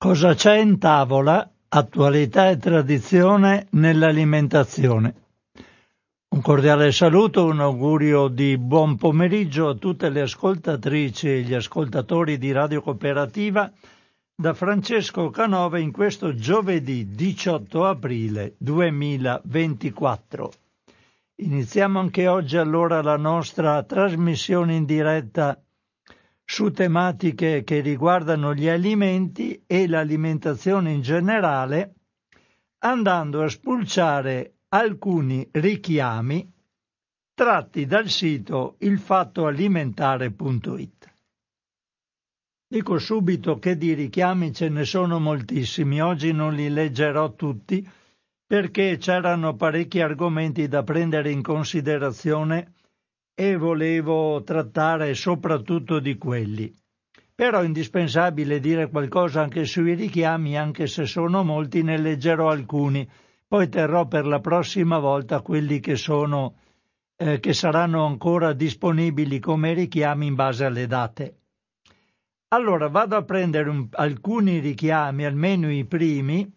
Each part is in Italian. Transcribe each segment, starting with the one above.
Cosa c'è in tavola? Attualità e tradizione nell'alimentazione. Un cordiale saluto, un augurio di buon pomeriggio a tutte le ascoltatrici e gli ascoltatori di Radio Cooperativa da Francesco Canova in questo giovedì 18 aprile 2024. Iniziamo anche oggi allora la nostra trasmissione in diretta su tematiche che riguardano gli alimenti e l'alimentazione in generale, andando a spulciare alcuni richiami tratti dal sito ilfattoalimentare.it. Dico subito che di richiami ce ne sono moltissimi, oggi non li leggerò tutti perché c'erano parecchi argomenti da prendere in considerazione e volevo trattare soprattutto di quelli. Però è indispensabile dire qualcosa anche sui richiami, anche se sono molti, ne leggerò alcuni. Poi terrò per la prossima volta quelli che saranno ancora disponibili come richiami in base alle date. Allora vado a prendere alcuni richiami, almeno i primi,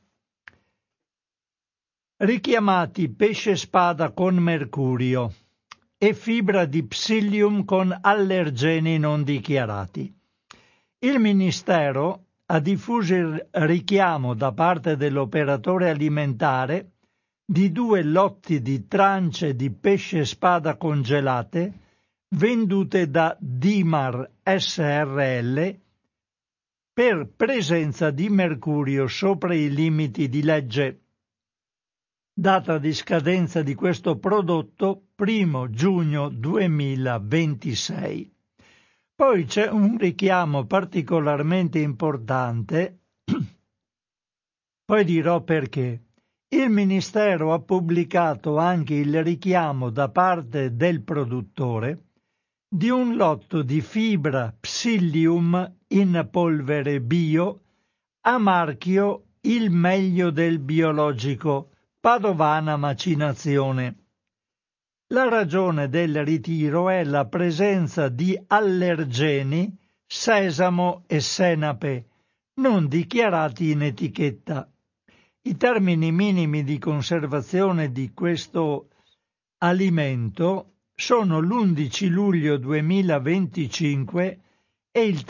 richiamati pesce spada con mercurio e fibra di psyllium con allergeni non dichiarati. Il Ministero ha diffuso il richiamo da parte dell'operatore alimentare di 2 lotti di trance di pesce spada congelate vendute da Dimar SRL per presenza di mercurio sopra i limiti di legge. Data di scadenza di questo prodotto 1 giugno 2026. Poi c'è un richiamo particolarmente importante, poi dirò perché. Il Ministero ha pubblicato anche il richiamo da parte del produttore di un lotto di fibra psyllium in polvere bio a marchio Il Meglio del Biologico, Padovana Macinazione. La ragione del ritiro è la presenza di allergeni, sesamo e senape, non dichiarati in etichetta. I termini minimi di conservazione di questo alimento sono l'11 luglio 2025 e il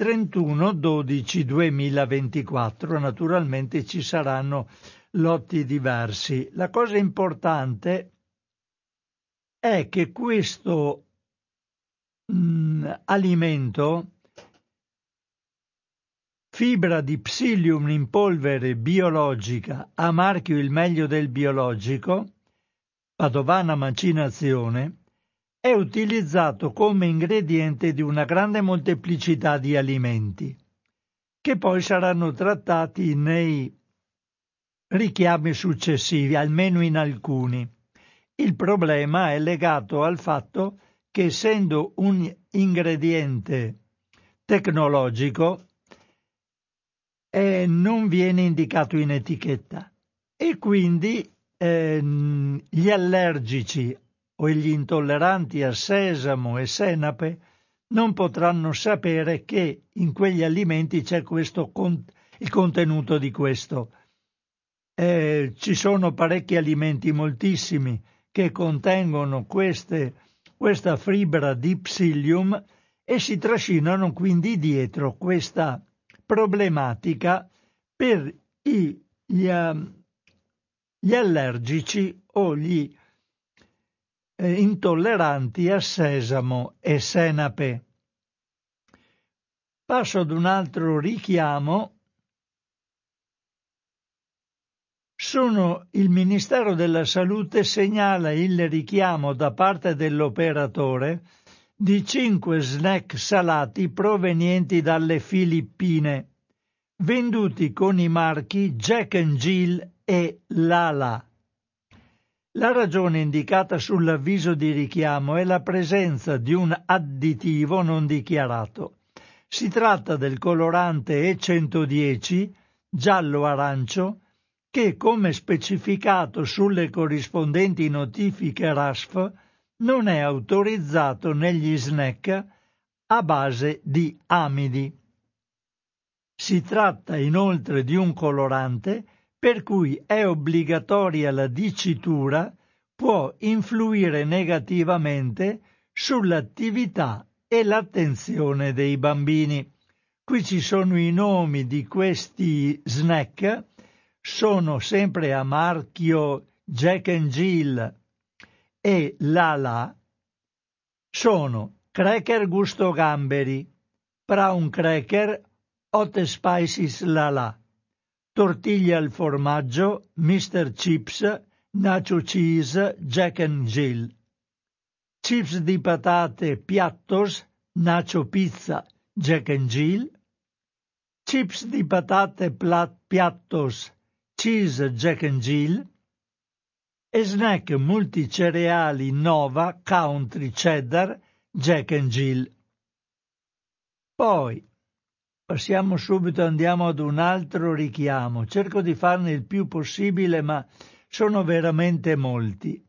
31/12/2024. Naturalmente ci saranno lotti diversi. La cosa importante è che questo alimento, fibra di psyllium in polvere biologica a marchio Il Meglio del Biologico, Padovana Macinazione, è utilizzato come ingrediente di una grande molteplicità di alimenti, che poi saranno trattati nei richiami successivi, almeno in alcuni. Il problema è legato al fatto che, essendo un ingrediente tecnologico, non viene indicato in etichetta e quindi gli allergici o gli intolleranti a sesamo e senape non potranno sapere che in quegli alimenti c'è il contenuto di questo. Ci sono parecchi alimenti, moltissimi, che contengono questa fibra di psyllium e si trascinano quindi dietro questa problematica per gli allergici o gli intolleranti a sesamo e senape. Passo ad un altro richiamo. Il Ministero della Salute segnala il richiamo da parte dell'operatore di 5 snack salati provenienti dalle Filippine, venduti con i marchi Jack and Jill e Lala. La ragione indicata sull'avviso di richiamo è la presenza di un additivo non dichiarato. Si tratta del colorante E110 giallo-arancio che, come specificato sulle corrispondenti notifiche RASF, non è autorizzato negli snack a base di amidi. Si tratta inoltre di un colorante per cui è obbligatoria la dicitura, può influire negativamente sull'attività e l'attenzione dei bambini. Qui ci sono i nomi di questi snack, sono sempre a marchio Jack and Jill e Lala, sono cracker gusto gamberi, brown cracker, hot spices Lala, tortiglia al formaggio, Mr. Chips, nacho cheese, Jack and Jill, chips di patate Piattos, nacho pizza, Jack and Jill, chips di patate Piattos, cheese, Jack and Jill, e snack multicereali Nova, Country, Cheddar, Jack and Jill. Poi passiamo subito, andiamo ad un altro richiamo. Cerco di farne il più possibile, ma sono veramente molti.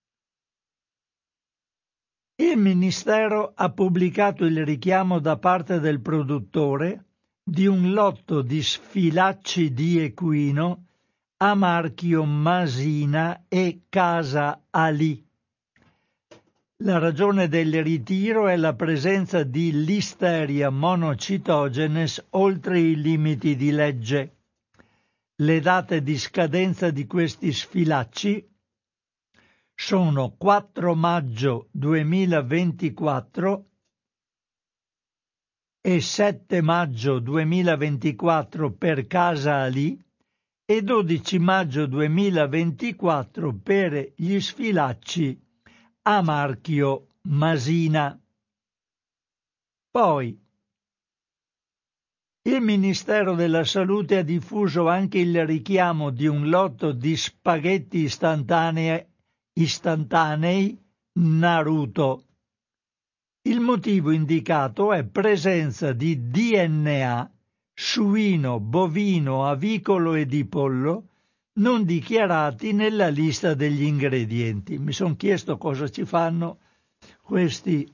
Il Ministero ha pubblicato il richiamo da parte del produttore di un lotto di sfilacci di equino a marchio Masina e Casa Ali. La ragione del ritiro è la presenza di Listeria monocitogenes oltre i limiti di legge. Le date di scadenza di questi sfilacci sono 4 maggio 2024 e 7 maggio 2024 per Casa Ali e 12 maggio 2024 per gli sfilacci a marchio Masina. Poi il Ministero della Salute ha diffuso anche il richiamo di un lotto di spaghetti istantanei Naruto. Il motivo indicato è presenza di DNA suino, bovino, avicolo e di pollo non dichiarati nella lista degli ingredienti. Mi sono chiesto cosa ci fanno questi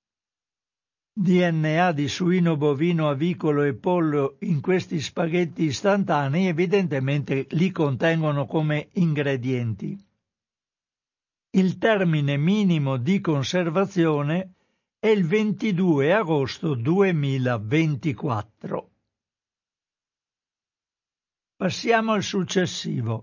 DNA di suino, bovino, avicolo e pollo in questi spaghetti istantanei. Evidentemente li contengono come ingredienti. Il termine minimo di conservazione è il 22 agosto 2024. Passiamo al successivo.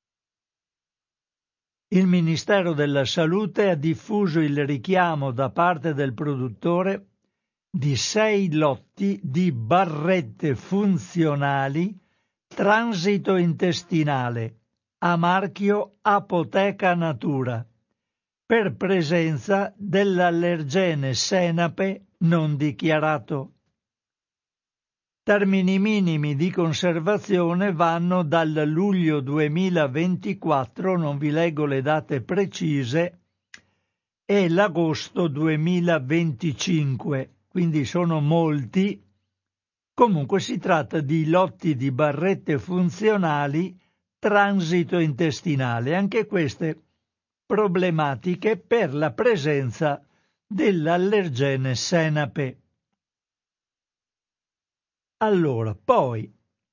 Il Ministero della Salute ha diffuso il richiamo da parte del produttore di 6 lotti di barrette funzionali transito intestinale a marchio Apoteca Natura per presenza dell'allergene senape non dichiarato. Termini minimi di conservazione vanno dal luglio 2024, non vi leggo le date precise, e l'agosto 2025, quindi sono molti. Comunque si tratta di lotti di barrette funzionali transito intestinale, anche queste problematiche per la presenza dell'allergene senape. Allora, poi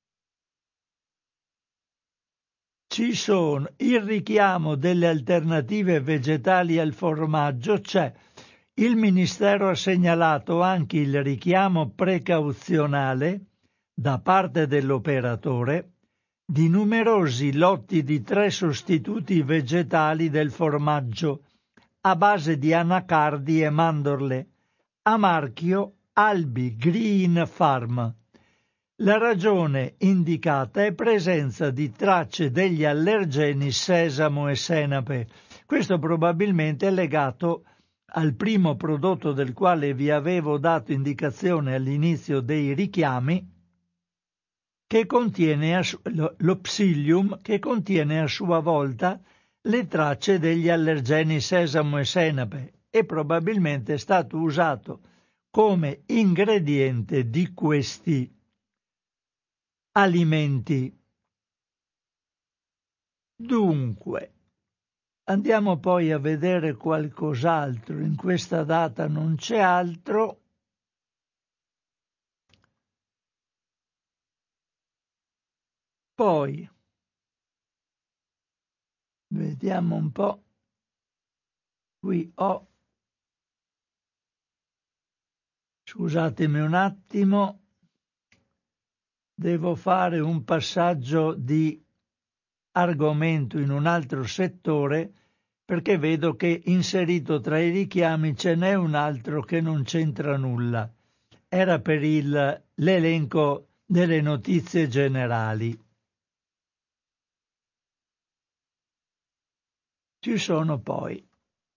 ci sono il richiamo delle alternative vegetali al formaggio, c'è. Il Ministero ha segnalato anche il richiamo precauzionale da parte dell'operatore di numerosi lotti di 3 sostituti vegetali del formaggio a base di anacardi e mandorle a marchio Albi Green Farm. La ragione indicata è presenza di tracce degli allergeni sesamo e senape. Questo probabilmente è legato al primo prodotto del quale vi avevo dato indicazione all'inizio dei richiami, che contiene lo Psyllium, che contiene a sua volta le tracce degli allergeni sesamo e senape e probabilmente è stato usato come ingrediente di questi alimenti. Dunque, andiamo poi a vedere qualcos'altro. In questa data non c'è altro. Poi vediamo un po'. Qui ho, scusatemi un attimo, devo fare un passaggio di argomento in un altro settore perché vedo che inserito tra i richiami ce n'è un altro che non c'entra nulla. Era per l'elenco delle notizie generali. Ci sono poi.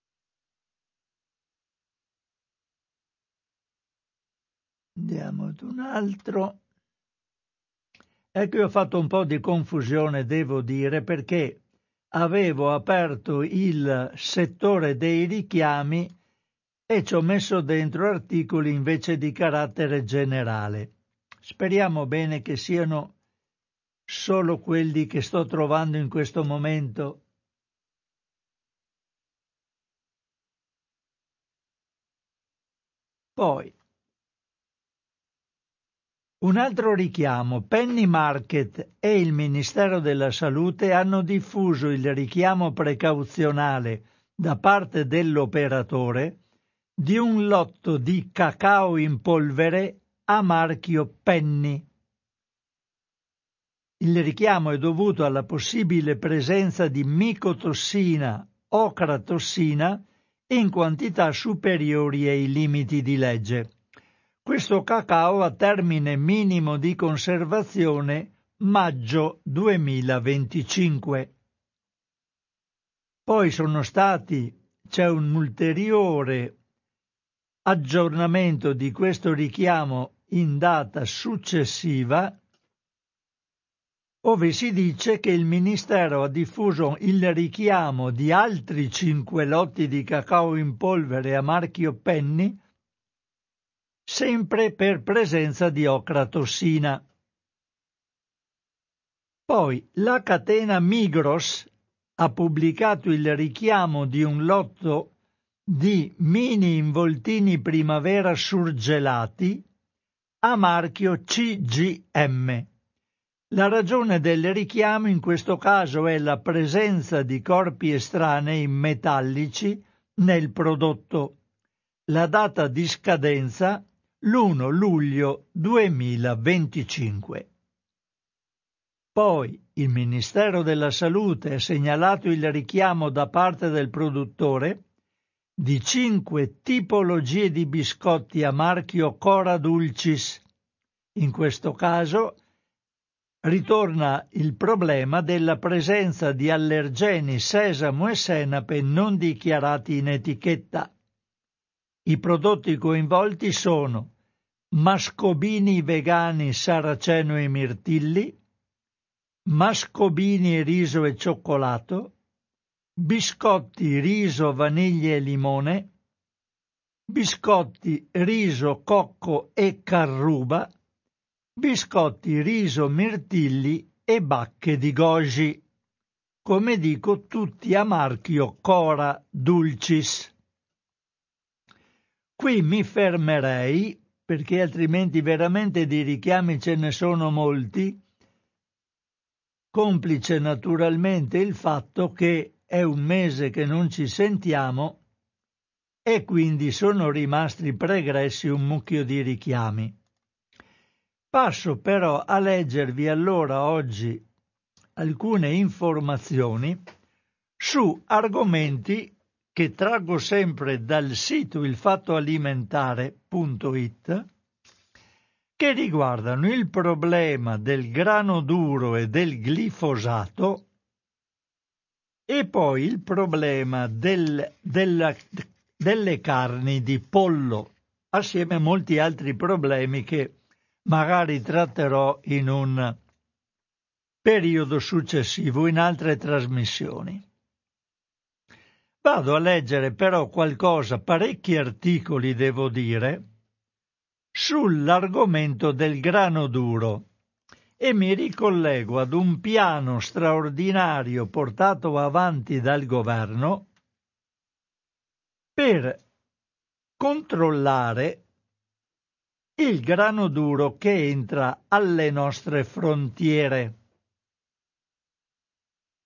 Andiamo ad un altro. Ecco, io ho fatto un po' di confusione, devo dire, perché avevo aperto il settore dei richiami e ci ho messo dentro articoli invece di carattere generale. Speriamo bene che siano solo quelli che sto trovando in questo momento. Poi, un altro richiamo. Penny Market e il Ministero della Salute hanno diffuso il richiamo precauzionale da parte dell'operatore di un lotto di cacao in polvere a marchio Penny. Il richiamo è dovuto alla possibile presenza di micotossina o ocratossina in quantità superiori ai limiti di legge. Questo cacao ha termine minimo di conservazione maggio 2025. Poi c'è un ulteriore aggiornamento di questo richiamo in data successiva, ove si dice che il Ministero ha diffuso il richiamo di altri 5 lotti di cacao in polvere a marchio Penny, sempre per presenza di ocratossina. Poi la catena Migros ha pubblicato il richiamo di un lotto di mini involtini primavera surgelati a marchio CGM. La ragione del richiamo in questo caso è la presenza di corpi estranei metallici nel prodotto. La data di scadenza l'1 luglio 2025. Poi il Ministero della Salute ha segnalato il richiamo da parte del produttore di 5 tipologie di biscotti a marchio Cora Dulcis. In questo caso ritorna il problema della presenza di allergeni sesamo e senape non dichiarati in etichetta. I prodotti coinvolti sono mascobini vegani saraceno e mirtilli, mascobini riso e cioccolato, biscotti riso, vaniglia e limone, biscotti riso, cocco e carruba, biscotti riso, mirtilli e bacche di goji. Come dico, tutti a marchio Cora Dulcis. Qui mi fermerei, perché altrimenti veramente di richiami ce ne sono molti, complice naturalmente il fatto che è un mese che non ci sentiamo e quindi sono rimasti pregressi un mucchio di richiami. Passo però a leggervi allora oggi alcune informazioni su argomenti che traggo sempre dal sito ilfattoalimentare.it, che riguardano il problema del grano duro e del glifosato e poi il problema delle carni di pollo, assieme a molti altri problemi che magari tratterò in un periodo successivo in altre trasmissioni. Vado a leggere però parecchi articoli, devo dire, sull'argomento del grano duro e mi ricollego ad un piano straordinario portato avanti dal governo per controllare il grano duro che entra alle nostre frontiere.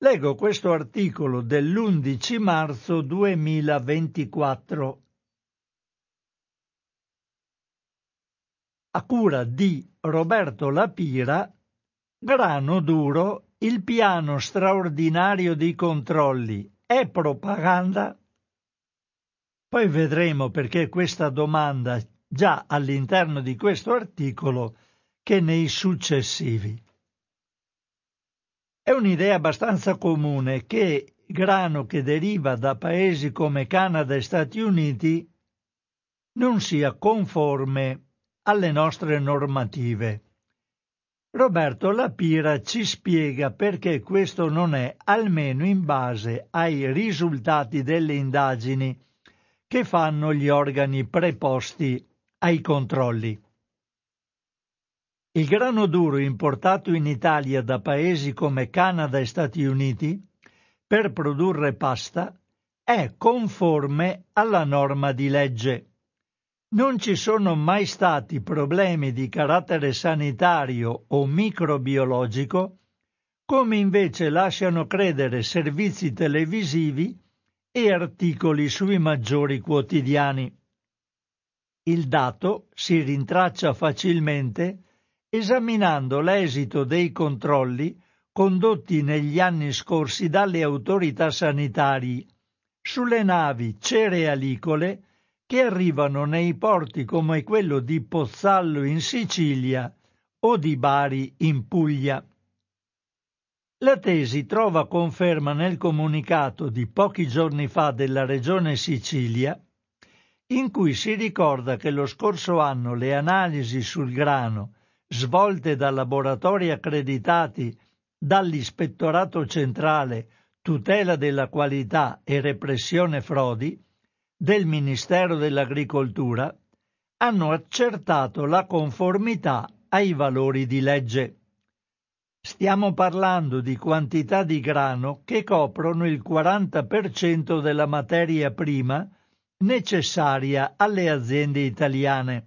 Leggo questo articolo dell'11 marzo 2024 a cura di Roberto Lapira. Grano duro, il piano straordinario di controlli è propaganda? Poi vedremo perché questa domanda già all'interno di questo articolo che nei successivi. È un'idea abbastanza comune che grano che deriva da paesi come Canada e Stati Uniti non sia conforme alle nostre normative. Roberto Lapira ci spiega perché questo non è, almeno in base ai risultati delle indagini che fanno gli organi preposti ai controlli. Il grano duro importato in Italia da paesi come Canada e Stati Uniti per produrre pasta è conforme alla norma di legge. Non ci sono mai stati problemi di carattere sanitario o microbiologico, come invece lasciano credere servizi televisivi e articoli sui maggiori quotidiani. Il dato si rintraccia facilmente esaminando l'esito dei controlli condotti negli anni scorsi dalle autorità sanitarie sulle navi cerealicole che arrivano nei porti come quello di Pozzallo in Sicilia o di Bari in Puglia. La tesi trova conferma nel comunicato di pochi giorni fa della Regione Sicilia, in cui si ricorda che lo scorso anno le analisi sul grano svolte da laboratori accreditati dall'Ispettorato Centrale Tutela della Qualità e Repressione Frodi del Ministero dell'Agricoltura hanno accertato la conformità ai valori di legge. Stiamo parlando di quantità di grano che coprono il 40% della materia prima necessaria alle aziende italiane.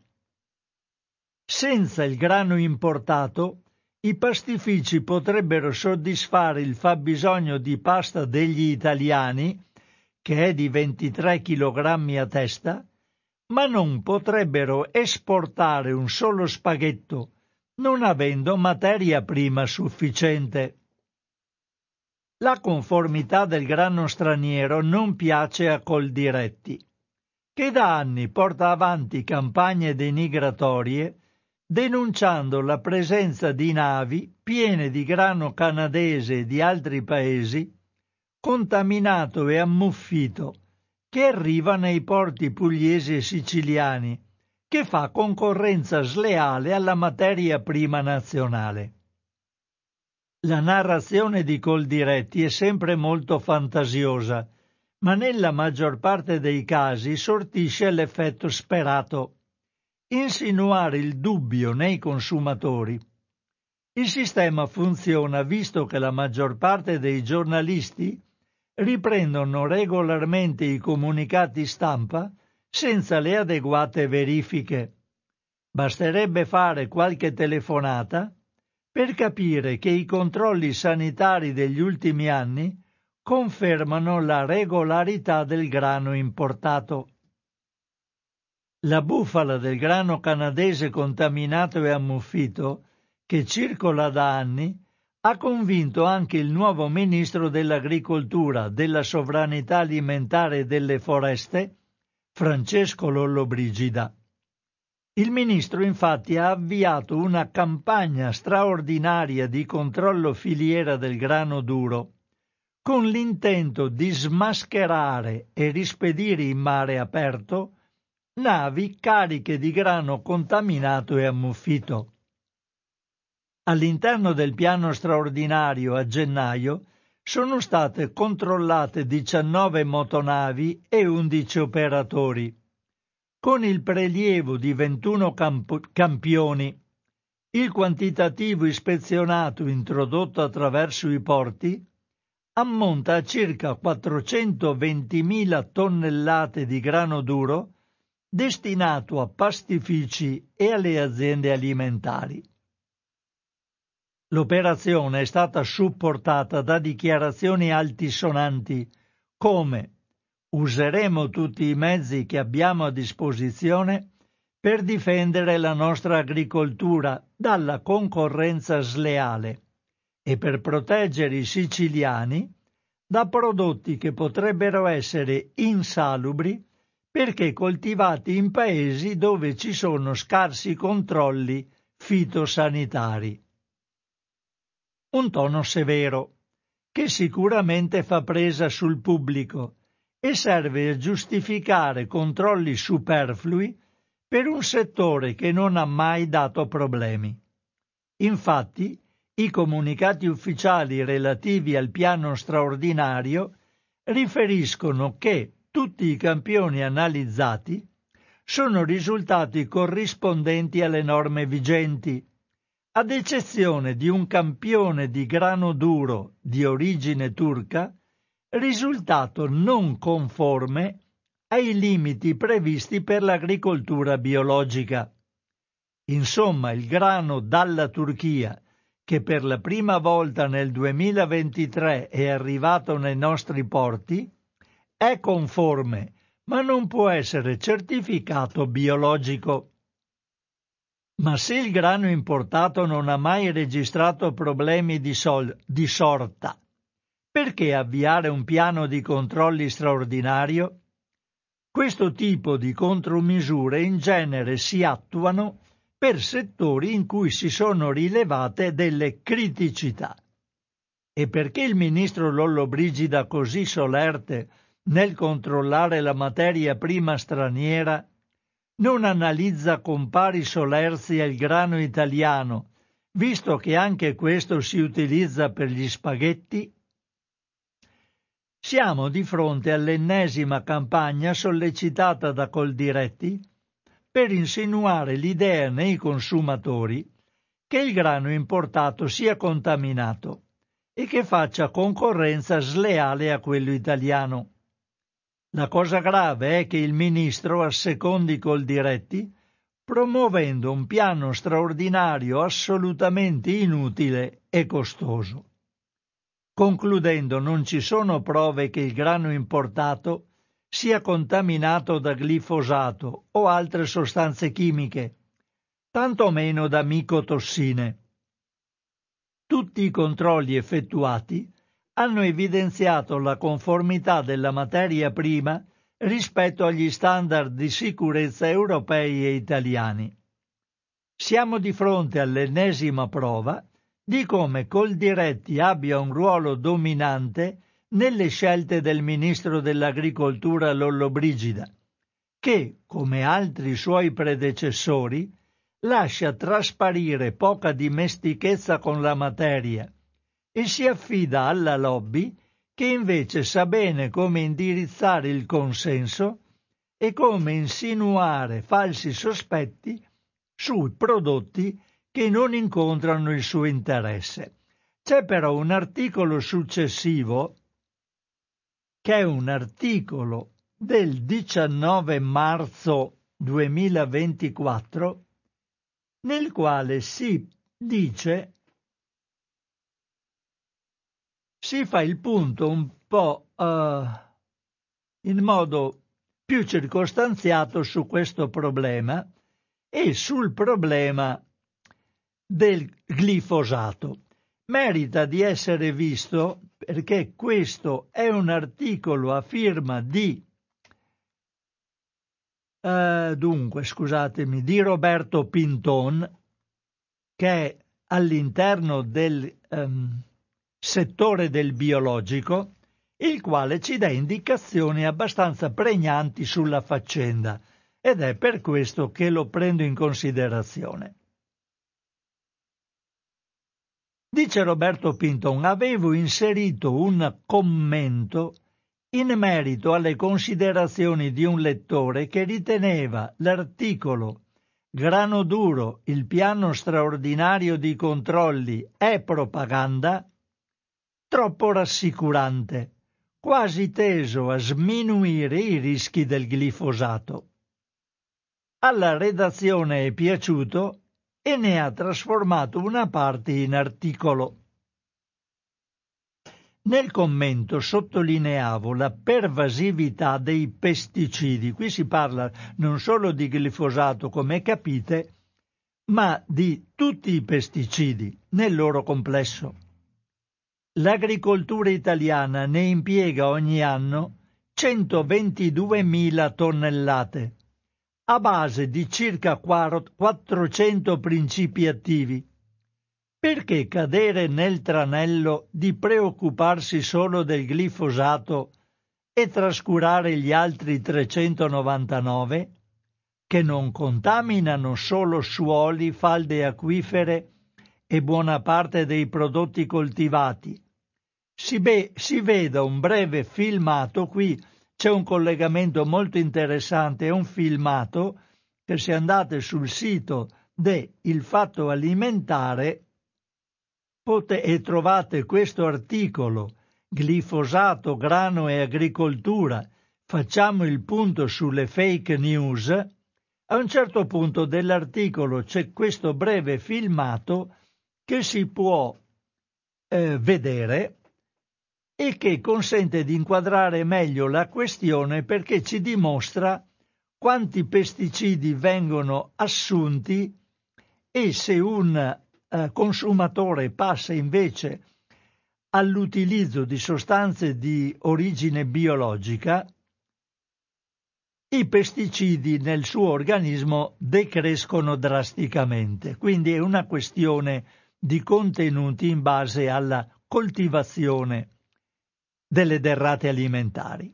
Senza il grano importato, i pastifici potrebbero soddisfare il fabbisogno di pasta degli italiani, che è di 23 kg a testa, ma non potrebbero esportare un solo spaghetto, non avendo materia prima sufficiente. La conformità del grano straniero non piace a Coldiretti, che da anni porta avanti campagne denigratorie denunciando la presenza di navi piene di grano canadese e di altri paesi, contaminato e ammuffito, che arriva nei porti pugliesi e siciliani, che fa concorrenza sleale alla materia prima nazionale. La narrazione di Coldiretti è sempre molto fantasiosa, ma nella maggior parte dei casi sortisce l'effetto sperato: insinuare il dubbio nei consumatori. Il sistema funziona visto che la maggior parte dei giornalisti riprendono regolarmente i comunicati stampa senza le adeguate verifiche. Basterebbe fare qualche telefonata per capire che i controlli sanitari degli ultimi anni confermano la regolarità del grano importato. La bufala del grano canadese contaminato e ammuffito, che circola da anni, ha convinto anche il nuovo ministro dell'Agricoltura, della Sovranità Alimentare e delle Foreste, Francesco Lollobrigida. Il ministro infatti ha avviato una campagna straordinaria di controllo filiera del grano duro, con l'intento di smascherare e rispedire in mare aperto navi cariche di grano contaminato e ammuffito. All'interno del piano straordinario a gennaio sono state controllate 19 motonavi e 11 operatori, con il prelievo di 21 campioni. Il quantitativo ispezionato introdotto attraverso i porti ammonta a circa 420.000 tonnellate di grano duro destinato a pastifici e alle aziende alimentari. L'operazione è stata supportata da dichiarazioni altisonanti come «Useremo tutti i mezzi che abbiamo a disposizione per difendere la nostra agricoltura dalla concorrenza sleale e per proteggere i siciliani da prodotti che potrebbero essere insalubri perché coltivati in paesi dove ci sono scarsi controlli fitosanitari». Un tono severo, che sicuramente fa presa sul pubblico e serve a giustificare controlli superflui per un settore che non ha mai dato problemi. Infatti, i comunicati ufficiali relativi al piano straordinario riferiscono che tutti i campioni analizzati sono risultati corrispondenti alle norme vigenti, ad eccezione di un campione di grano duro di origine turca, risultato non conforme ai limiti previsti per l'agricoltura biologica. Insomma, il grano dalla Turchia, che per la prima volta nel 2023 è arrivato nei nostri porti, è conforme, ma non può essere certificato biologico. Ma se il grano importato non ha mai registrato problemi di sorta, perché avviare un piano di controlli straordinario? Questo tipo di contromisure in genere si attuano per settori in cui si sono rilevate delle criticità. E perché il ministro Lollobrigida, così solerte nel controllare la materia prima straniera, non analizza con pari solerzia il grano italiano, visto che anche questo si utilizza per gli spaghetti? Siamo di fronte all'ennesima campagna sollecitata da Coldiretti per insinuare l'idea nei consumatori che il grano importato sia contaminato e che faccia concorrenza sleale a quello italiano. La cosa grave è che il ministro assecondi Coldiretti promuovendo un piano straordinario assolutamente inutile e costoso. Concludendo, non ci sono prove che il grano importato sia contaminato da glifosato o altre sostanze chimiche, tantomeno da micotossine. Tutti i controlli effettuati hanno evidenziato la conformità della materia prima rispetto agli standard di sicurezza europei e italiani. Siamo di fronte all'ennesima prova di come Coldiretti abbia un ruolo dominante nelle scelte del ministro dell'Agricoltura Lollobrigida, che, come altri suoi predecessori, lascia trasparire poca dimestichezza con la materia e si affida alla lobby che invece sa bene come indirizzare il consenso e come insinuare falsi sospetti sui prodotti che non incontrano il suo interesse. C'è però un articolo successivo, che è un articolo del 19 marzo 2024, nel quale si dice, si fa il punto un po' in modo più circostanziato su questo problema e sul problema del glifosato. Merita di essere visto perché questo è un articolo a firma di di Roberto Pinton, che è all'interno del settore del biologico, il quale ci dà indicazioni abbastanza pregnanti sulla faccenda, ed è per questo che lo prendo in considerazione. Dice Roberto Pinton: avevo inserito un commento in merito alle considerazioni di un lettore che riteneva l'articolo «Grano duro, il piano straordinario di controlli è propaganda» troppo rassicurante, quasi teso a sminuire i rischi del glifosato. Alla redazione è piaciuto e ne ha trasformato una parte in articolo. Nel commento sottolineavo la pervasività dei pesticidi. Qui si parla non solo di glifosato, come capite, ma di tutti i pesticidi nel loro complesso. L'agricoltura italiana ne impiega ogni anno 122.000 tonnellate, a base di circa 400 principi attivi. Perché cadere nel tranello di preoccuparsi solo del glifosato e trascurare gli altri 399, che non contaminano solo suoli, falde acquifere e buona parte dei prodotti coltivati? Si veda un breve filmato, qui c'è un collegamento molto interessante, è un filmato che se andate sul sito de Il Fatto Alimentare e trovate questo articolo, glifosato, grano e agricoltura, facciamo il punto sulle fake news. A un certo punto dell'articolo c'è questo breve filmato che si può vedere e che consente di inquadrare meglio la questione, perché ci dimostra quanti pesticidi vengono assunti e se un consumatore passa invece all'utilizzo di sostanze di origine biologica, i pesticidi nel suo organismo decrescono drasticamente. Quindi è una questione di contenuti in base alla coltivazione delle derrate alimentari.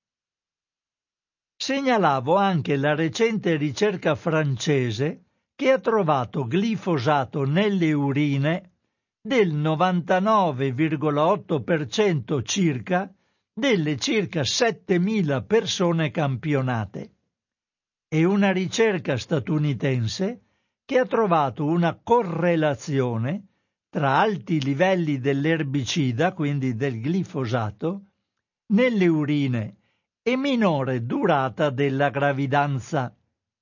Segnalavo anche la recente ricerca francese che ha trovato glifosato nelle urine del 99,8% circa delle circa 7.000 persone campionate, e una ricerca statunitense che ha trovato una correlazione tra alti livelli dell'erbicida, quindi del glifosato, nelle urine e minore durata della gravidanza.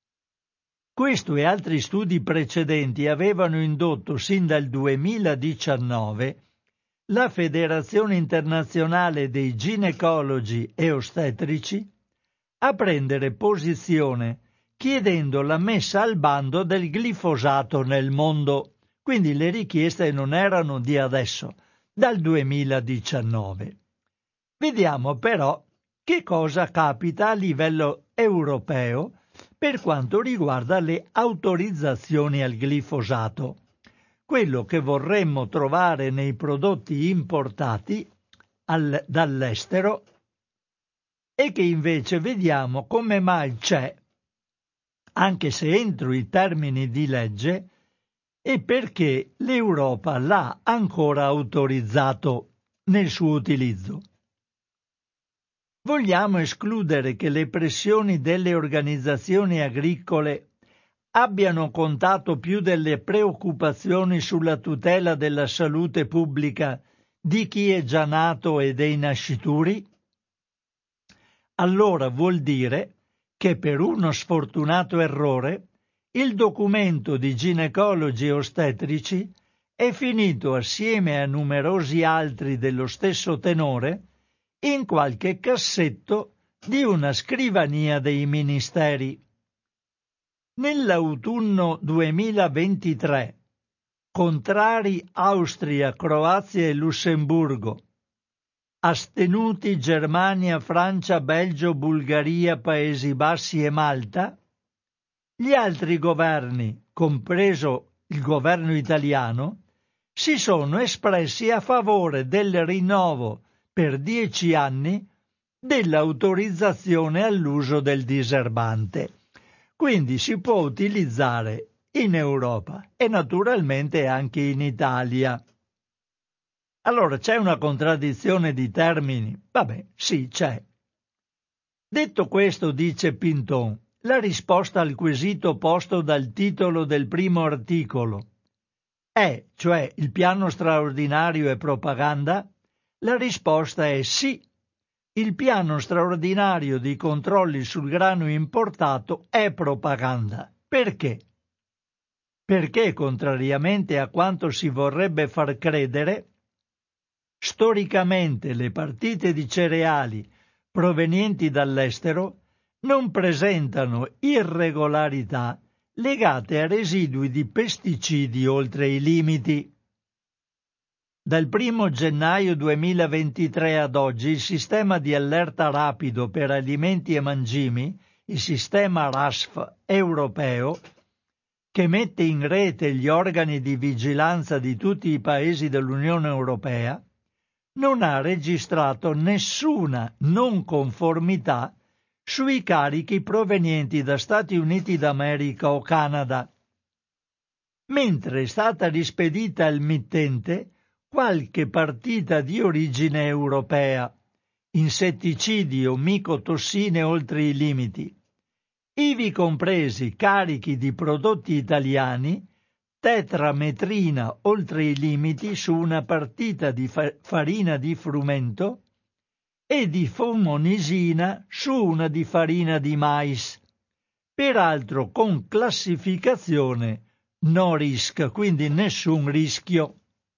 Questo e altri studi precedenti avevano indotto sin dal 2019 la Federazione Internazionale dei Ginecologi e Ostetrici a prendere posizione chiedendo la messa al bando del glifosato nel mondo. Quindi le richieste non erano di adesso, dal 2019. Vediamo però che cosa capita a livello europeo per quanto riguarda le autorizzazioni al glifosato. Quello che vorremmo trovare nei prodotti importati dall'estero e che invece vediamo come mai c'è, anche se entro i termini di legge, e perché l'Europa l'ha ancora autorizzato nel suo utilizzo. Vogliamo escludere che le pressioni delle organizzazioni agricole abbiano contato più delle preoccupazioni sulla tutela della salute pubblica di chi è già nato e dei nascituri? Allora vuol dire che per uno sfortunato errore il documento di ginecologi e ostetrici è finito assieme a numerosi altri dello stesso tenore in qualche cassetto di una scrivania dei ministeri. Nell'autunno 2023, contrari Austria, Croazia e Lussemburgo, astenuti Germania, Francia, Belgio, Bulgaria, Paesi Bassi e Malta, gli altri governi, compreso il governo italiano, si sono espressi a favore del rinnovo per 10 anni dell'autorizzazione all'uso del diserbante. Quindi si può utilizzare in Europa e naturalmente anche in Italia. Allora c'è una contraddizione di termini? Vabbè, sì, c'è. Detto questo, dice Pinton, la risposta al quesito posto dal titolo del primo articolo è, cioè, il piano straordinario è propaganda? La risposta è sì. Il piano straordinario di controlli sul grano importato è propaganda. Perché? perché, contrariamente a quanto si vorrebbe far credere, storicamente le partite di cereali provenienti dall'estero non presentano irregolarità legate a residui di pesticidi oltre i limiti. Dal 1 gennaio 2023 ad oggi il sistema di allerta rapido per alimenti e mangimi, il sistema RASFF europeo, che mette in rete gli organi di vigilanza di tutti i paesi dell'Unione Europea, non ha registrato nessuna non conformità sui carichi provenienti da Stati Uniti d'America o Canada, mentre è stata rispedita al mittente qualche partita di origine europea, insetticidi o micotossine oltre i limiti, ivi compresi carichi di prodotti italiani, tetrametrina oltre i limiti su una partita di farina di frumento e di fomonisina su una di farina di mais, peraltro con classificazione no risk, quindi nessun rischio.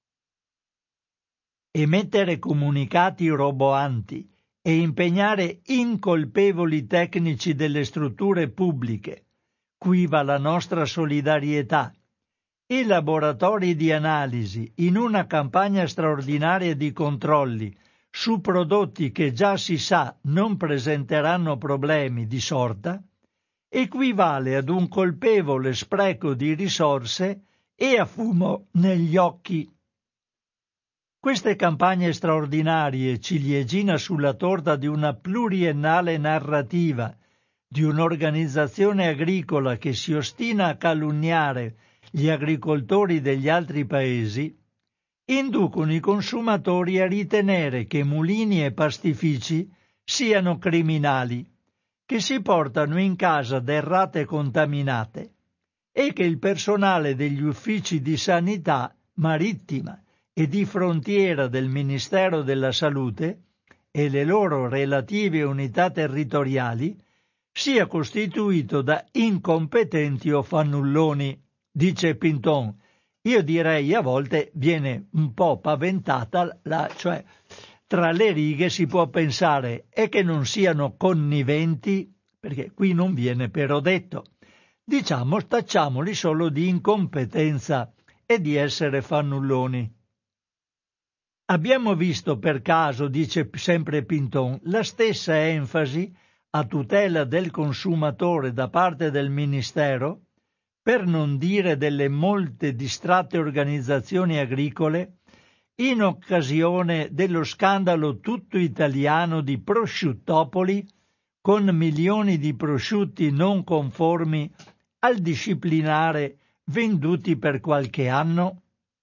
Emettere comunicati roboanti e impegnare incolpevoli tecnici delle strutture pubbliche, cui va la nostra solidarietà, e laboratori di analisi in una campagna straordinaria di controlli su prodotti che già si sa non presenteranno problemi di sorta, equivale ad un colpevole spreco di risorse e a fumo negli occhi. Queste campagne straordinarie, ciliegina sulla torta di una pluriennale narrativa di un'organizzazione agricola che si ostina a calunniare gli agricoltori degli altri paesi, inducono i consumatori a ritenere che mulini e pastifici siano criminali, che si portano in casa derrate contaminate e che il personale degli uffici di sanità marittima e di frontiera del Ministero della Salute e le loro relative unità territoriali sia costituito da incompetenti o fannulloni, dice Pinton. Io direi a volte viene un po' paventata, cioè tra le righe si può pensare e che non siano conniventi, perché qui non viene però detto. Diciamo, tacciamoli solo di incompetenza e di essere fannulloni. Abbiamo visto per caso, dice sempre Pinton, la stessa enfasi a tutela del consumatore da parte del Ministero, per non dire delle molte distratte organizzazioni agricole, in occasione dello scandalo tutto italiano di prosciuttopoli, con milioni di prosciutti non conformi al disciplinare venduti per qualche anno?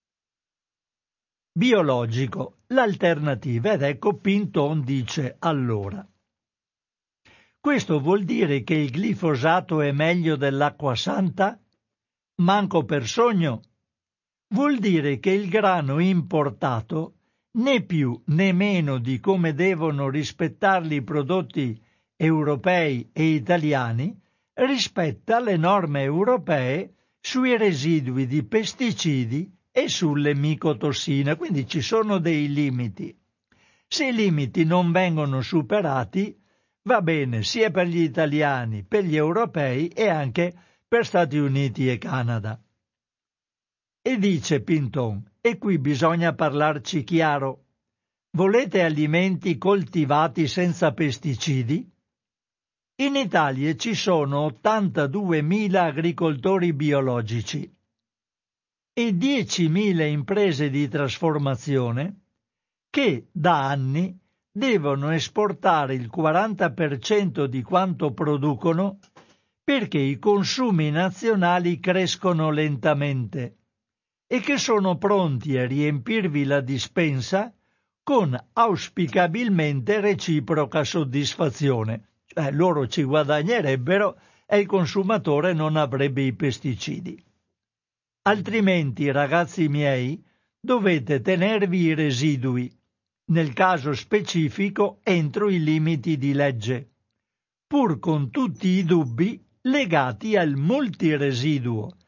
Biologico, l'alternativa, ed ecco Pinton dice allora: questo vuol dire che il glifosato è meglio dell'acqua santa? Manco per sogno. Vuol dire che il grano importato, né più né meno di come devono rispettarli i prodotti europei e italiani, rispetta le norme europee sui residui di pesticidi e sulle micotossine, quindi ci sono dei limiti. Se i limiti non vengono superati, va bene sia per gli italiani, per gli europei e anche per Stati Uniti e Canada. E dice Pinton, e qui bisogna parlarci chiaro, volete alimenti coltivati senza pesticidi? In Italia ci sono 82.000 agricoltori biologici e 10.000 imprese di trasformazione che da anni devono esportare il 40% di quanto producono perché i consumi nazionali crescono lentamente e che sono pronti a riempirvi la dispensa con auspicabilmente reciproca soddisfazione. Cioè loro ci guadagnerebbero e il consumatore non avrebbe i pesticidi. Altrimenti, ragazzi miei, dovete tenervi i residui, nel caso specifico entro i limiti di legge, pur con tutti i dubbi legati al multiresiduo,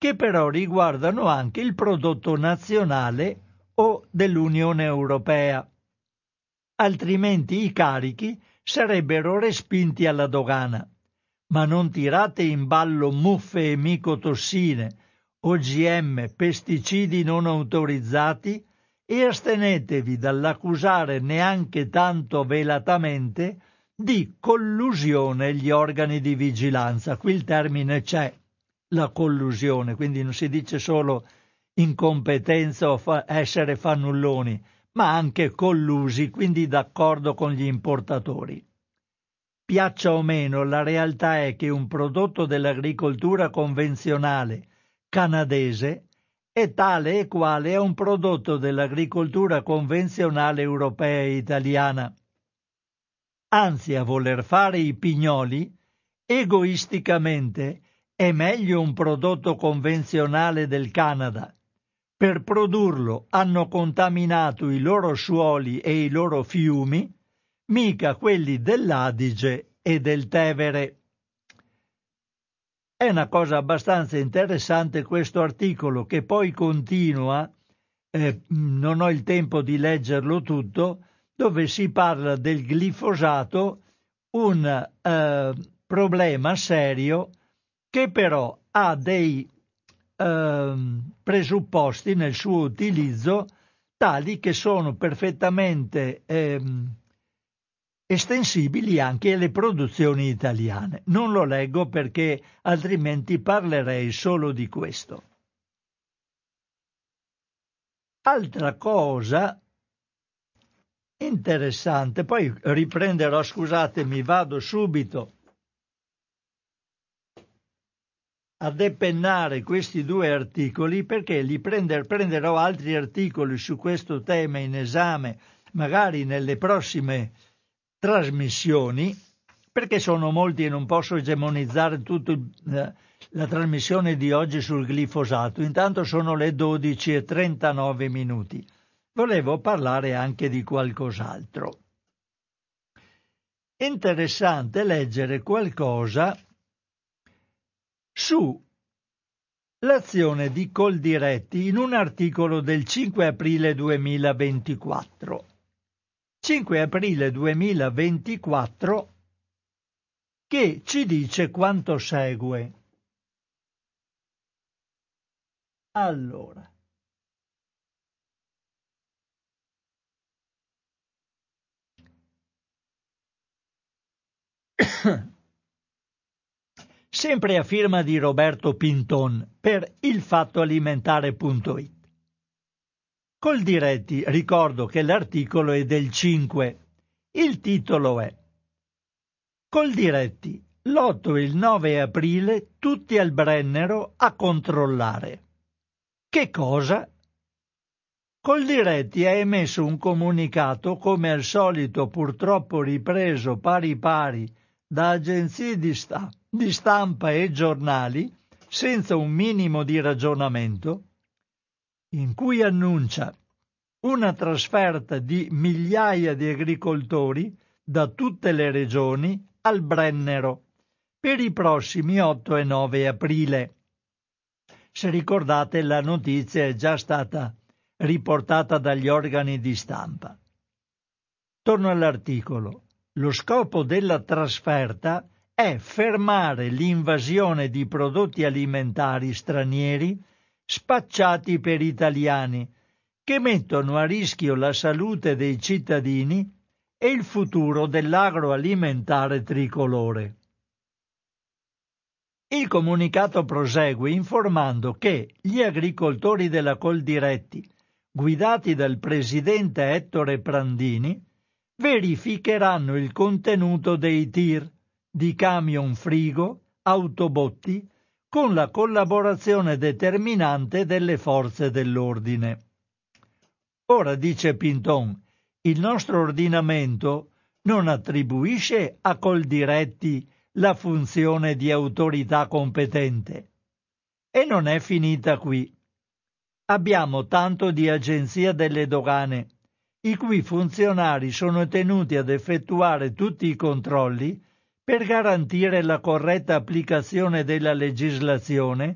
che però riguardano anche il prodotto nazionale o dell'Unione Europea. Altrimenti i carichi sarebbero respinti alla dogana. Ma non tirate in ballo muffe e micotossine, OGM, pesticidi non autorizzati e astenetevi dall'accusare neanche tanto velatamente di collusione gli organi di vigilanza. Qui il termine c'è, la collusione, quindi non si dice solo incompetenza o essere fannulloni, ma anche collusi, quindi d'accordo con gli importatori. Piaccia o meno, la realtà è che un prodotto dell'agricoltura convenzionale canadese è tale e quale a un prodotto dell'agricoltura convenzionale europea e italiana. Anzi, a voler fare i pignoli, egoisticamente è meglio un prodotto convenzionale del Canada. Per produrlo hanno contaminato i loro suoli e i loro fiumi, mica quelli dell'Adige e del Tevere. È una cosa abbastanza interessante questo articolo, che poi continua, non ho il tempo di leggerlo tutto, dove si parla del glifosato, un problema serio che però ha dei presupposti nel suo utilizzo tali che sono perfettamente estensibili anche alle produzioni italiane. Non lo leggo perché altrimenti parlerei solo di questo. Altra cosa interessante, poi riprenderò, scusatemi, vado subito a depennare questi due articoli perché prenderò altri articoli su questo tema in esame, magari nelle prossime trasmissioni, perché sono molti e non posso egemonizzare tutta la trasmissione di oggi sul glifosato. Intanto sono le 12:39. Volevo parlare anche di qualcos'altro. Interessante leggere qualcosa su l'azione di Coldiretti in un articolo del 5 aprile 2024. 5 aprile 2024 che ci dice quanto segue. Allora, sempre a firma di Roberto Pinton per ilfattoalimentare.it. Coldiretti, ricordo che l'articolo è del 5, il titolo è Coldiretti, l'8 e il 9 aprile tutti al Brennero a controllare. Che cosa? Coldiretti ha emesso un comunicato, come al solito purtroppo ripreso pari pari da agenzie di stampa e giornali, senza un minimo di ragionamento, in cui annuncia una trasferta di migliaia di agricoltori da tutte le regioni al Brennero per i prossimi 8 e 9 aprile. Se ricordate, la notizia è già stata riportata dagli organi di stampa. Torno all'articolo. Lo scopo della trasferta è fermare l'invasione di prodotti alimentari stranieri spacciati per italiani, che mettono a rischio la salute dei cittadini e il futuro dell'agroalimentare tricolore. Il comunicato prosegue informando che gli agricoltori della Coldiretti, guidati dal presidente Ettore Prandini, verificheranno il contenuto dei tir di camion frigo, autobotti, con la collaborazione determinante delle forze dell'ordine. Ora, dice Pinton, il nostro ordinamento non attribuisce a Coldiretti la funzione di autorità competente. E non è finita qui. Abbiamo tanto di agenzia delle dogane, i cui funzionari sono tenuti ad effettuare tutti i controlli per garantire la corretta applicazione della legislazione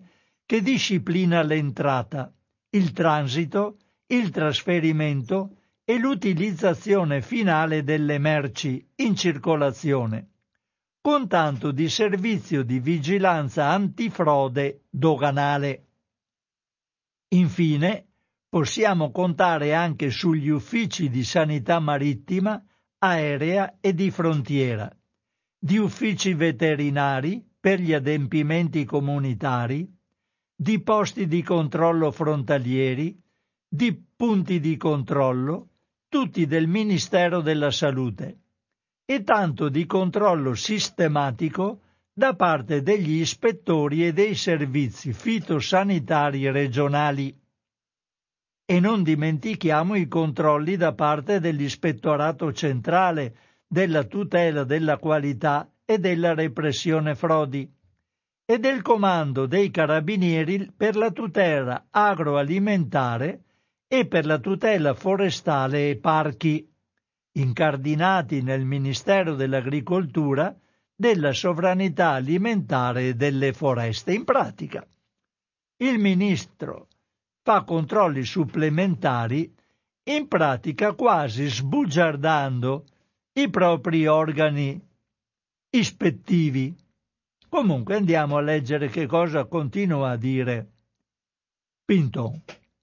che disciplina l'entrata, il transito, il trasferimento e l'utilizzazione finale delle merci in circolazione, con tanto di servizio di vigilanza antifrode doganale. Infine, possiamo contare anche sugli uffici di sanità marittima, aerea e di frontiera, di uffici veterinari per gli adempimenti comunitari, di posti di controllo frontalieri, di punti di controllo, tutti del Ministero della Salute, e tanto di controllo sistematico da parte degli ispettori e dei servizi fitosanitari regionali. E non dimentichiamo i controlli da parte dell'Ispettorato Centrale della Tutela della Qualità e della Repressione Frodi e del Comando dei Carabinieri per la tutela agroalimentare e per la tutela forestale e parchi, incardinati nel Ministero dell'Agricoltura, della Sovranità Alimentare e delle Foreste. In pratica, il Ministro fa controlli supplementari, in pratica quasi sbugiardando i propri organi ispettivi. Comunque andiamo a leggere che cosa continua a dire Pinton.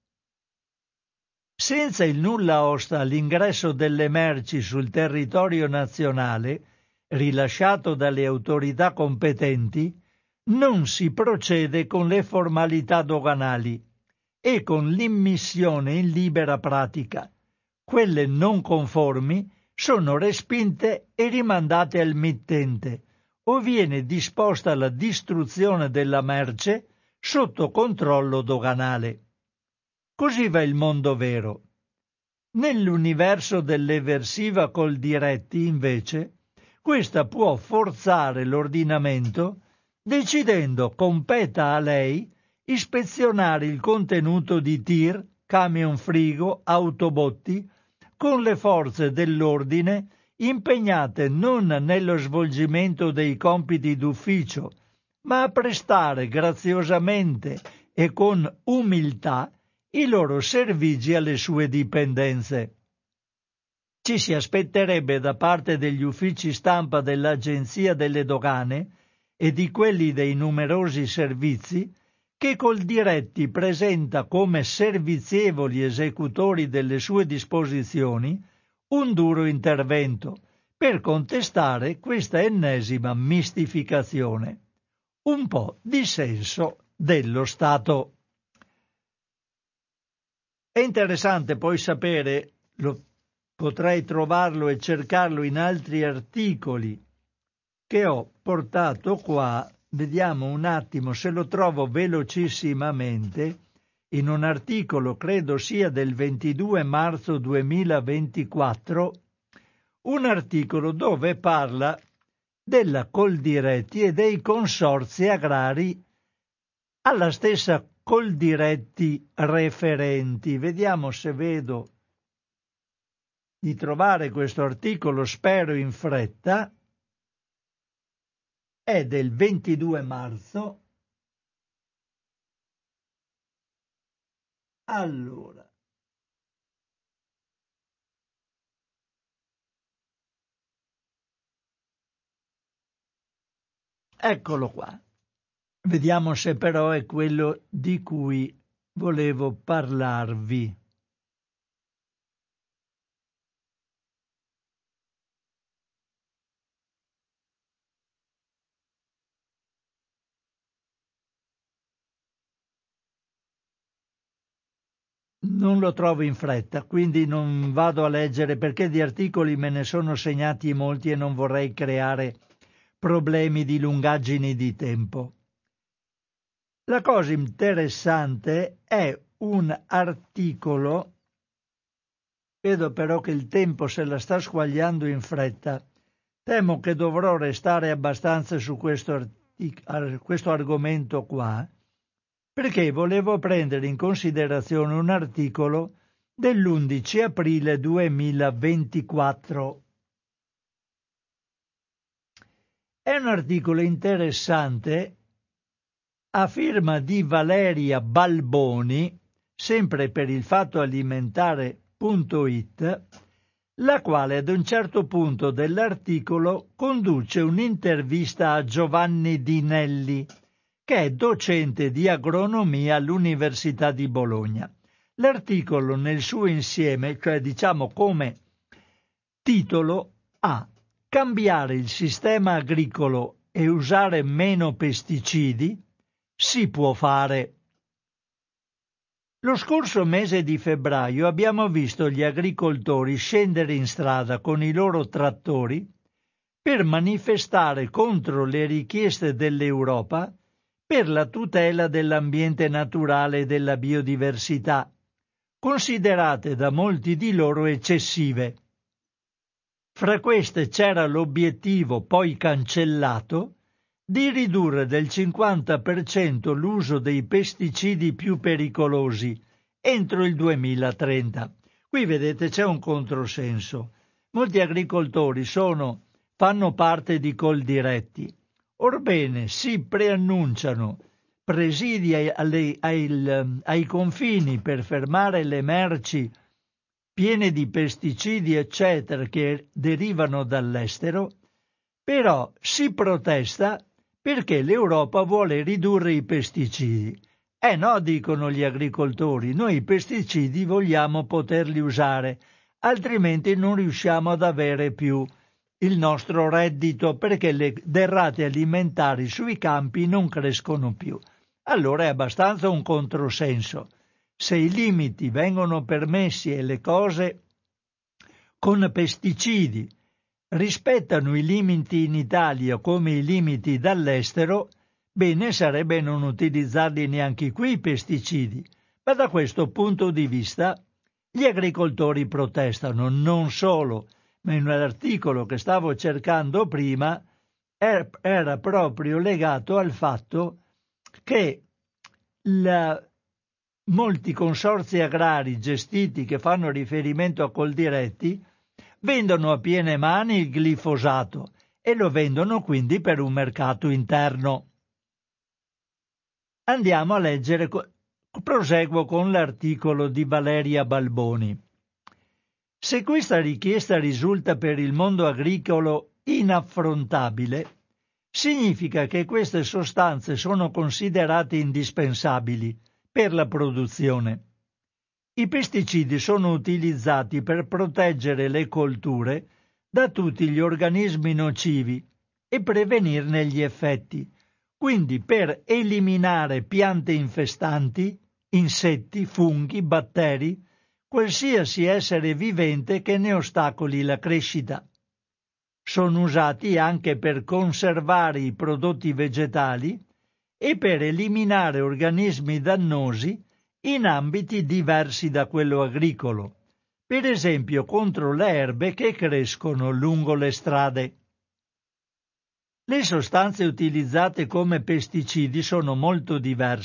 Senza il nulla osta all'ingresso delle merci sul territorio nazionale, rilasciato dalle autorità competenti, non si procede con le formalità doganali e con l'immissione in libera pratica. Quelle non conformi sono respinte e rimandate al mittente, o viene disposta la distruzione della merce sotto controllo doganale. Così va il mondo vero. Nell'universo dell'eversiva Coldiretti, invece, questa può forzare l'ordinamento decidendo competa a lei ispezionare il contenuto di tir, camion frigo, autobotti con le forze dell'ordine impegnate non nello svolgimento dei compiti d'ufficio, ma a prestare graziosamente e con umiltà i loro servigi alle sue dipendenze. Ci si aspetterebbe da parte degli uffici stampa dell'Agenzia delle Dogane e di quelli dei numerosi servizi che Coldiretti presenta come servizievoli esecutori delle sue disposizioni un duro intervento per contestare questa ennesima mistificazione. Un po' di senso dello Stato. È interessante poi sapere, potrei trovarlo e cercarlo in altri articoli che ho portato qua, vediamo un attimo se lo trovo velocissimamente, in un articolo credo sia del 22 marzo 2024, un articolo dove parla della Coldiretti e dei consorzi agrari alla stessa Coldiretti referenti. Vediamo se vedo di trovare questo articolo, spero in fretta. È del 22 marzo. Allora, eccolo qua. Vediamo se però è quello di cui volevo parlarvi. Non lo trovo in fretta, quindi non vado a leggere perché di articoli me ne sono segnati molti e non vorrei creare problemi di lungaggini di tempo. La cosa interessante è un articolo, vedo però che il tempo se la sta squagliando in fretta, temo che dovrò restare abbastanza su questo argomento qua, perché volevo prendere in considerazione un articolo dell'11 aprile 2024. È un articolo interessante a firma di Valeria Balboni, sempre per il fattoalimentare.it, la quale ad un certo punto dell'articolo conduce un'intervista a Giovanni Dinelli, che è docente di agronomia all'Università di Bologna. L'articolo nel suo insieme, cioè diciamo come titolo, ha Cambiare il sistema agricolo e usare meno pesticidi? Si può fare. Lo scorso mese di febbraio abbiamo visto gli agricoltori scendere in strada con i loro trattori per manifestare contro le richieste dell'Europa per la tutela dell'ambiente naturale e della biodiversità, considerate da molti di loro eccessive. Fra queste c'era l'obiettivo, poi cancellato, di ridurre del 50% l'uso dei pesticidi più pericolosi entro il 2030. Qui vedete c'è un controsenso. Molti agricoltori fanno parte di Coldiretti. Orbene, si preannunciano presidi ai confini per fermare le merci piene di pesticidi eccetera che derivano dall'estero, però si protesta perché l'Europa vuole ridurre i pesticidi. No, dicono gli agricoltori, noi i pesticidi vogliamo poterli usare, altrimenti non riusciamo ad avere più il nostro reddito perché le derrate alimentari sui campi non crescono più. Allora è abbastanza un controsenso. Se i limiti vengono permessi e le cose con pesticidi rispettano i limiti in Italia come i limiti dall'estero, bene sarebbe non utilizzarli neanche qui i pesticidi. Ma da questo punto di vista gli agricoltori protestano. Non solo, ma in un articolo che stavo cercando prima era proprio legato al fatto che molti consorzi agrari gestiti che fanno riferimento a Coldiretti vendono a piene mani il glifosato e lo vendono quindi per un mercato interno. Andiamo a leggere, proseguo con l'articolo di Valeria Balboni. Se questa richiesta risulta per il mondo agricolo inaffrontabile, significa che queste sostanze sono considerate indispensabili per la produzione. I pesticidi sono utilizzati per proteggere le colture da tutti gli organismi nocivi e prevenirne gli effetti, quindi per eliminare piante infestanti, insetti, funghi, batteri, qualsiasi essere vivente che ne ostacoli la crescita. Sono usati anche per conservare i prodotti vegetali e per eliminare organismi dannosi in ambiti diversi da quello agricolo, per esempio contro le erbe che crescono lungo le strade. Le sostanze utilizzate come pesticidi sono molto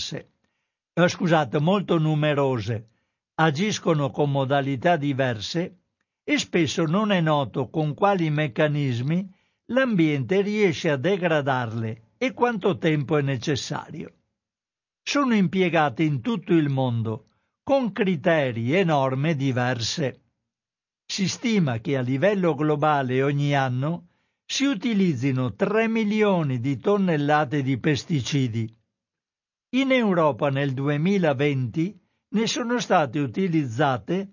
molto numerose, agiscono con modalità diverse e spesso non è noto con quali meccanismi l'ambiente riesce a degradarle e quanto tempo è necessario. Sono impiegate in tutto il mondo, con criteri e norme diverse. Si stima che a livello globale ogni anno si utilizzino 3 milioni di tonnellate di pesticidi. In Europa nel 2020 ne sono state utilizzate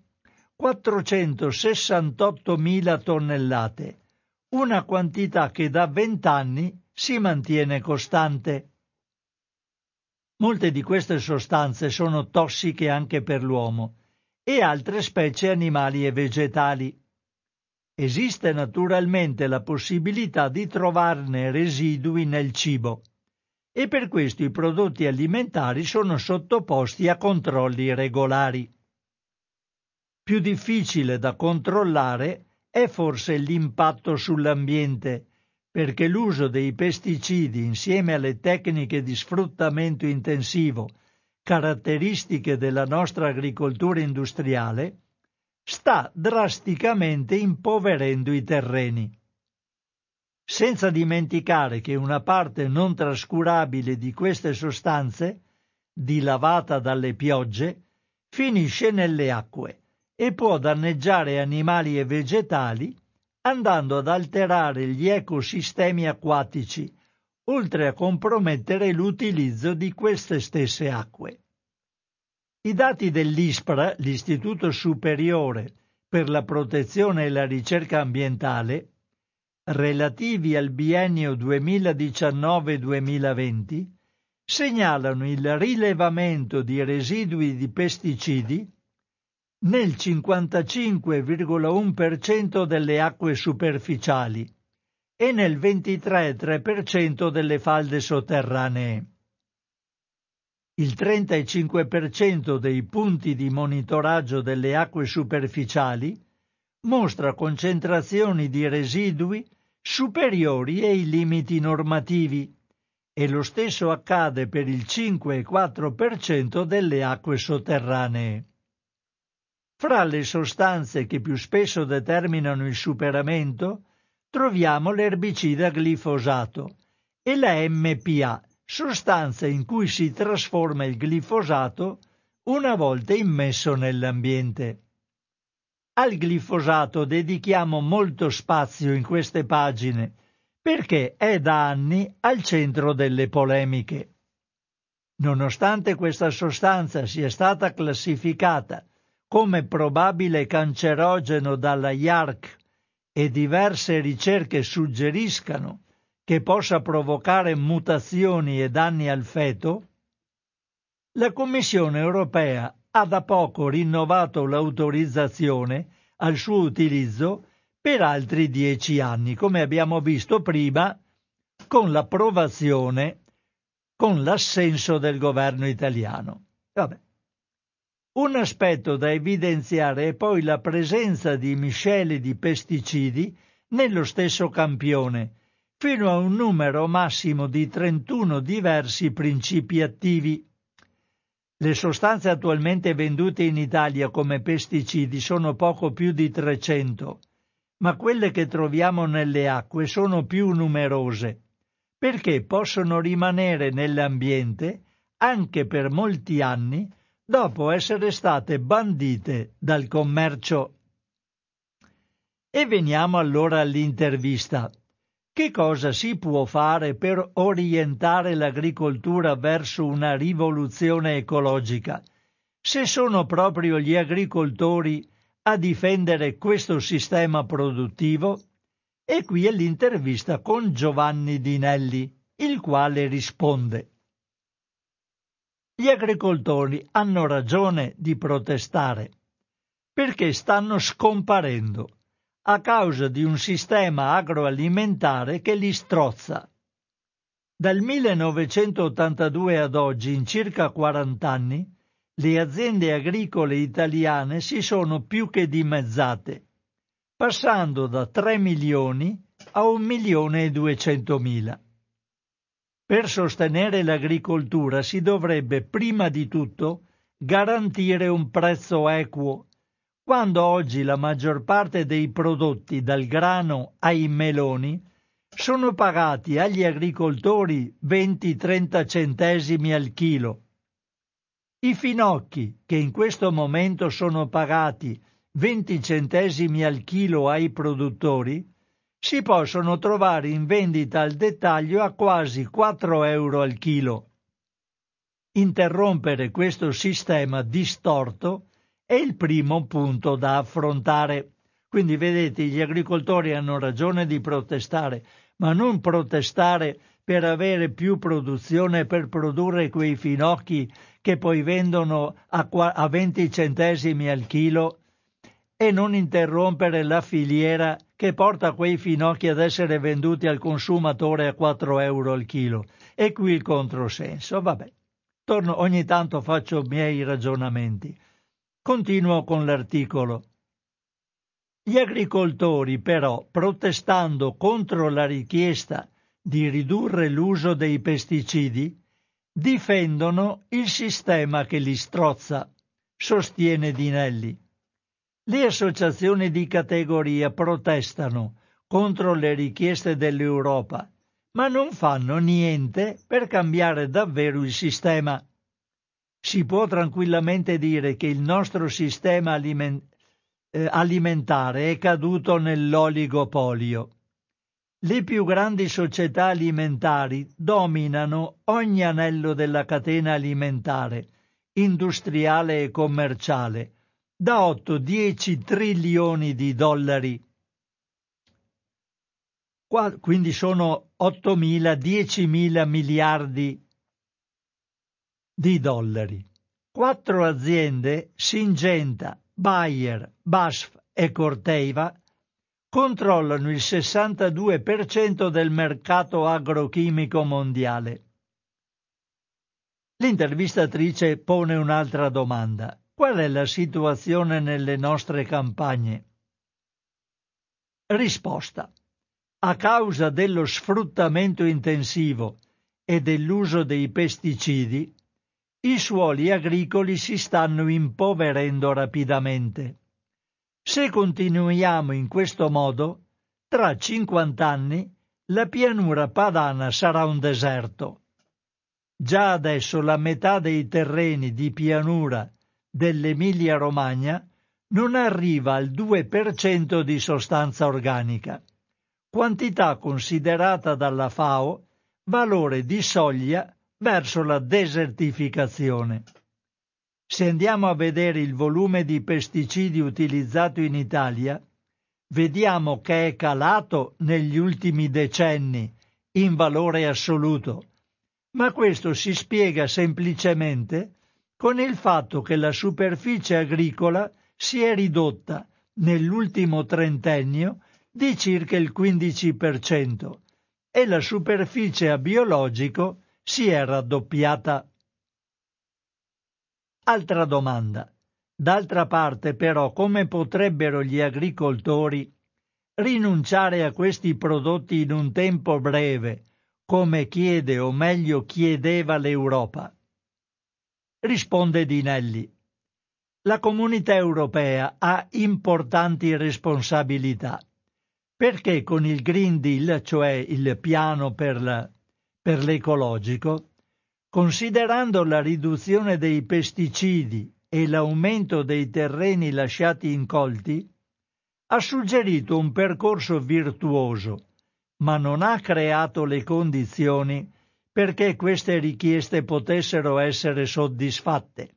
468.000 tonnellate, una quantità che da 20 anni si mantiene costante. Molte di queste sostanze sono tossiche anche per l'uomo e altre specie animali e vegetali. Esiste naturalmente la possibilità di trovarne residui nel cibo e per questo i prodotti alimentari sono sottoposti a controlli regolari. Più difficile da controllare è forse l'impatto sull'ambiente, perché l'uso dei pesticidi insieme alle tecniche di sfruttamento intensivo, caratteristiche della nostra agricoltura industriale, sta drasticamente impoverendo i terreni. senza dimenticare che una parte non trascurabile di queste sostanze, dilavata dalle piogge, finisce nelle acque e può danneggiare animali e vegetali, andando ad alterare gli ecosistemi acquatici, oltre a compromettere l'utilizzo di queste stesse acque. I dati dell'ISPRA, l'Istituto Superiore per la Protezione e la Ricerca Ambientale, relativi al biennio 2019-2020, segnalano il rilevamento di residui di pesticidi nel 55,1% delle acque superficiali e nel 23,3% delle falde sotterranee. Il 35% dei punti di monitoraggio delle acque superficiali mostra concentrazioni di residui superiori ai limiti normativi e lo stesso accade per il 5,4% delle acque sotterranee. Fra le sostanze che più spesso determinano il superamento troviamo l'erbicida glifosato e la MPA, sostanza in cui si trasforma il glifosato una volta immesso nell'ambiente. Al glifosato dedichiamo molto spazio in queste pagine perché è da anni al centro delle polemiche. Nonostante questa sostanza sia stata classificata come probabile cancerogeno dalla IARC e diverse ricerche suggeriscano che possa provocare mutazioni e danni al feto, la Commissione europea ha da poco rinnovato l'autorizzazione al suo utilizzo per altri 10 anni, come abbiamo visto prima, con l'approvazione, con l'assenso del governo italiano. Vabbè. Un aspetto da evidenziare è poi la presenza di miscele di pesticidi nello stesso campione, fino a un numero massimo di 31 diversi principi attivi. Le sostanze attualmente vendute in Italia come pesticidi sono poco più di 300, ma quelle che troviamo nelle acque sono più numerose, perché possono rimanere nell'ambiente anche per molti anni dopo essere state bandite dal commercio. E veniamo allora all'intervista. Che cosa si può fare per orientare l'agricoltura verso una rivoluzione ecologica, se sono proprio gli agricoltori a difendere questo sistema produttivo? E qui è l'intervista con Giovanni Dinelli, il quale risponde: gli agricoltori hanno ragione di protestare, perché stanno scomparendo a causa di un sistema agroalimentare che li strozza. Dal 1982 ad oggi, in circa 40 anni, le aziende agricole italiane si sono più che dimezzate, passando da 3 milioni a 1.200.000. Per sostenere l'agricoltura si dovrebbe prima di tutto garantire un prezzo equo, quando oggi la maggior parte dei prodotti, dal grano ai meloni, sono pagati agli agricoltori 20-30 centesimi al chilo. I finocchi, che in questo momento sono pagati 20 centesimi al chilo ai produttori, si possono trovare in vendita al dettaglio a quasi 4 euro al chilo. Interrompere questo sistema distorto è il primo punto da affrontare. Quindi vedete, gli agricoltori hanno ragione di protestare, ma non protestare per avere più produzione, per produrre quei finocchi che poi vendono a 20 centesimi al chilo, e non interrompere la filiera che porta quei finocchi ad essere venduti al consumatore a 4 euro al chilo. E qui il controsenso. Vabbè, ogni tanto faccio miei ragionamenti. Continuo con l'articolo. Gli agricoltori, però, protestando contro la richiesta di ridurre l'uso dei pesticidi, difendono il sistema che li strozza, sostiene Dinelli. Le associazioni di categoria protestano contro le richieste dell'Europa, ma non fanno niente per cambiare davvero il sistema. Si può tranquillamente dire che il nostro sistema alimentare è caduto nell'oligopolio. Le più grandi società alimentari dominano ogni anello della catena alimentare, industriale e commerciale, da 8-10 trilioni di dollari. Quindi sono 8.000-10.000 miliardi di dollari. 4 aziende, Syngenta, Bayer, BASF e Corteva, controllano il 62% del mercato agrochimico mondiale. L'intervistatrice pone un'altra domanda. Qual è la situazione nelle nostre campagne? Risposta. A causa dello sfruttamento intensivo e dell'uso dei pesticidi, i suoli agricoli si stanno impoverendo rapidamente. Se continuiamo in questo modo, tra 50 anni la pianura padana sarà un deserto. Già adesso la metà dei terreni di pianura dell'Emilia-Romagna non arriva al 2% di sostanza organica, quantità considerata dalla FAO valore di soglia verso la desertificazione. Se andiamo a vedere il volume di pesticidi utilizzato in Italia, vediamo che è calato negli ultimi decenni in valore assoluto, ma questo si spiega semplicemente con il fatto che la superficie agricola si è ridotta nell'ultimo trentennio di circa il 15% e la superficie a biologico si è raddoppiata. Altra domanda. D'altra parte, però, come potrebbero gli agricoltori rinunciare a questi prodotti in un tempo breve, come chiede o meglio chiedeva l'Europa? Risponde Dinelli. La Comunità Europea ha importanti responsabilità, perché con il Green Deal, cioè il piano per l'ecologico, considerando la riduzione dei pesticidi e l'aumento dei terreni lasciati incolti, ha suggerito un percorso virtuoso, ma non ha creato le condizioni perché queste richieste potessero essere soddisfatte.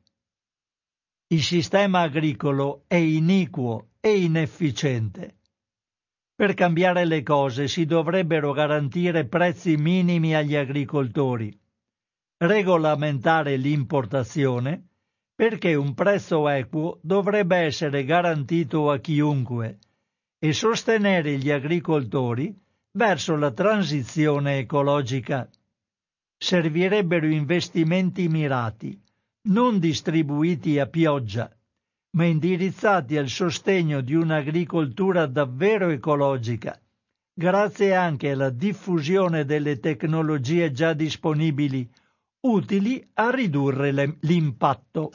Il sistema agricolo è iniquo e inefficiente. Per cambiare le cose si dovrebbero garantire prezzi minimi agli agricoltori, regolamentare l'importazione, perché un prezzo equo dovrebbe essere garantito a chiunque, e sostenere gli agricoltori verso la transizione ecologica. Servirebbero investimenti mirati, non distribuiti a pioggia, ma indirizzati al sostegno di un'agricoltura davvero ecologica, grazie anche alla diffusione delle tecnologie già disponibili, utili a ridurre l'impatto.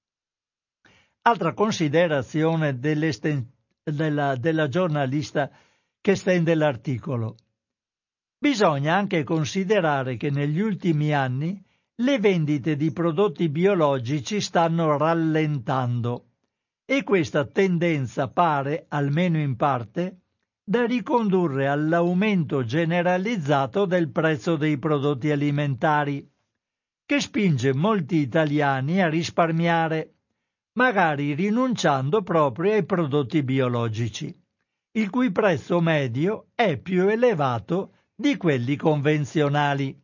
Altra considerazione della giornalista che stende l'articolo. Bisogna anche considerare che negli ultimi anni le vendite di prodotti biologici stanno rallentando e questa tendenza pare, almeno in parte, da ricondurre all'aumento generalizzato del prezzo dei prodotti alimentari, che spinge molti italiani a risparmiare, magari rinunciando proprio ai prodotti biologici, il cui prezzo medio è più elevato di quelli convenzionali.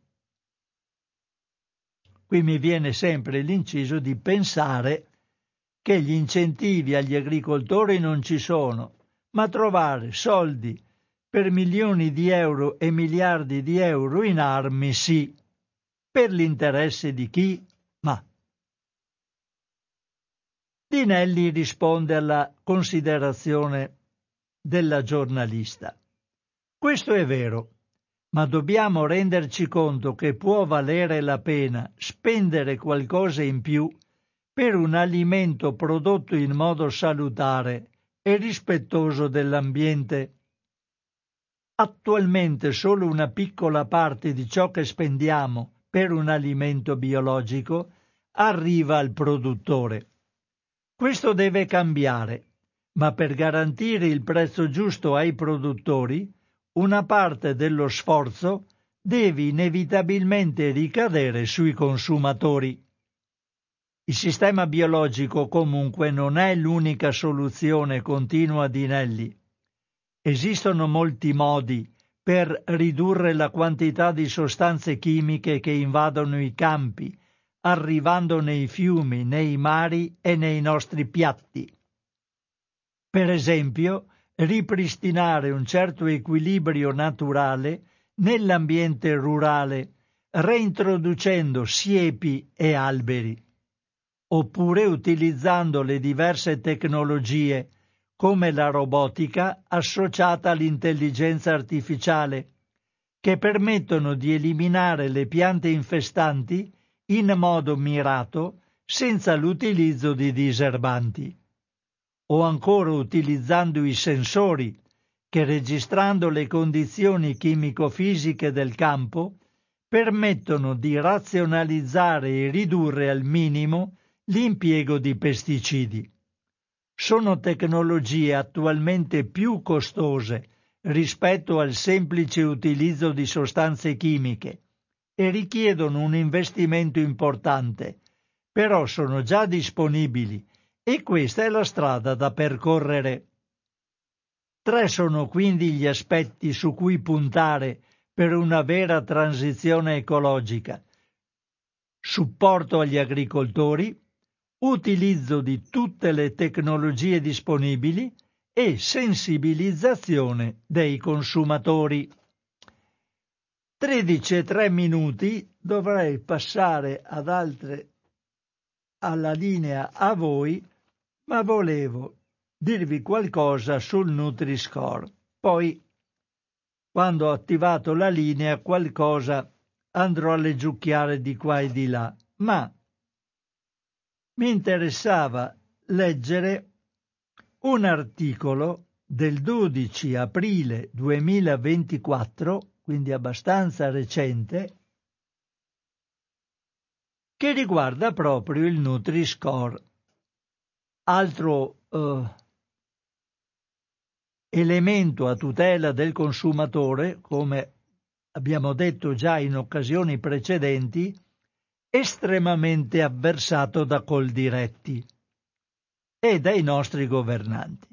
Qui mi viene sempre l'inciso di pensare che gli incentivi agli agricoltori non ci sono, ma trovare soldi per milioni di euro e miliardi di euro in armi sì. Per l'interesse di chi? Ma. Dinelli risponde alla considerazione della giornalista. Questo è vero, ma dobbiamo renderci conto che può valere la pena spendere qualcosa in più per un alimento prodotto in modo salutare e rispettoso dell'ambiente. attualmente solo una piccola parte di ciò che spendiamo per un alimento biologico arriva al produttore. Questo deve cambiare, ma per garantire il prezzo giusto ai produttori, una parte dello sforzo deve inevitabilmente ricadere sui consumatori. Il sistema biologico comunque non è l'unica soluzione, continua Dinelli. Esistono molti modi per ridurre la quantità di sostanze chimiche che invadono i campi, arrivando nei fiumi, nei mari e nei nostri piatti. Per esempio, ripristinare un certo equilibrio naturale nell'ambiente rurale, reintroducendo siepi e alberi, oppure utilizzando le diverse tecnologie come la robotica associata all'intelligenza artificiale, che permettono di eliminare le piante infestanti in modo mirato senza l'utilizzo di diserbanti. O ancora utilizzando i sensori che, registrando le condizioni chimico-fisiche del campo, permettono di razionalizzare e ridurre al minimo l'impiego di pesticidi. Sono tecnologie attualmente più costose rispetto al semplice utilizzo di sostanze chimiche e richiedono un investimento importante, però sono già disponibili e questa è la strada da percorrere. 3 sono quindi gli aspetti su cui puntare per una vera transizione ecologica: supporto agli agricoltori, utilizzo di tutte le tecnologie disponibili e sensibilizzazione dei consumatori. 13:03, dovrei passare alla linea a voi, ma volevo dirvi qualcosa sul Nutri-Score. Poi, quando ho attivato la linea, qualcosa andrò a leggiucchiare di qua e di là, ma mi interessava leggere un articolo del 12 aprile 2024, quindi abbastanza recente, che riguarda proprio il Nutri-Score. Altro elemento a tutela del consumatore, come abbiamo detto già in occasioni precedenti, estremamente avversato da Coldiretti e dai nostri governanti.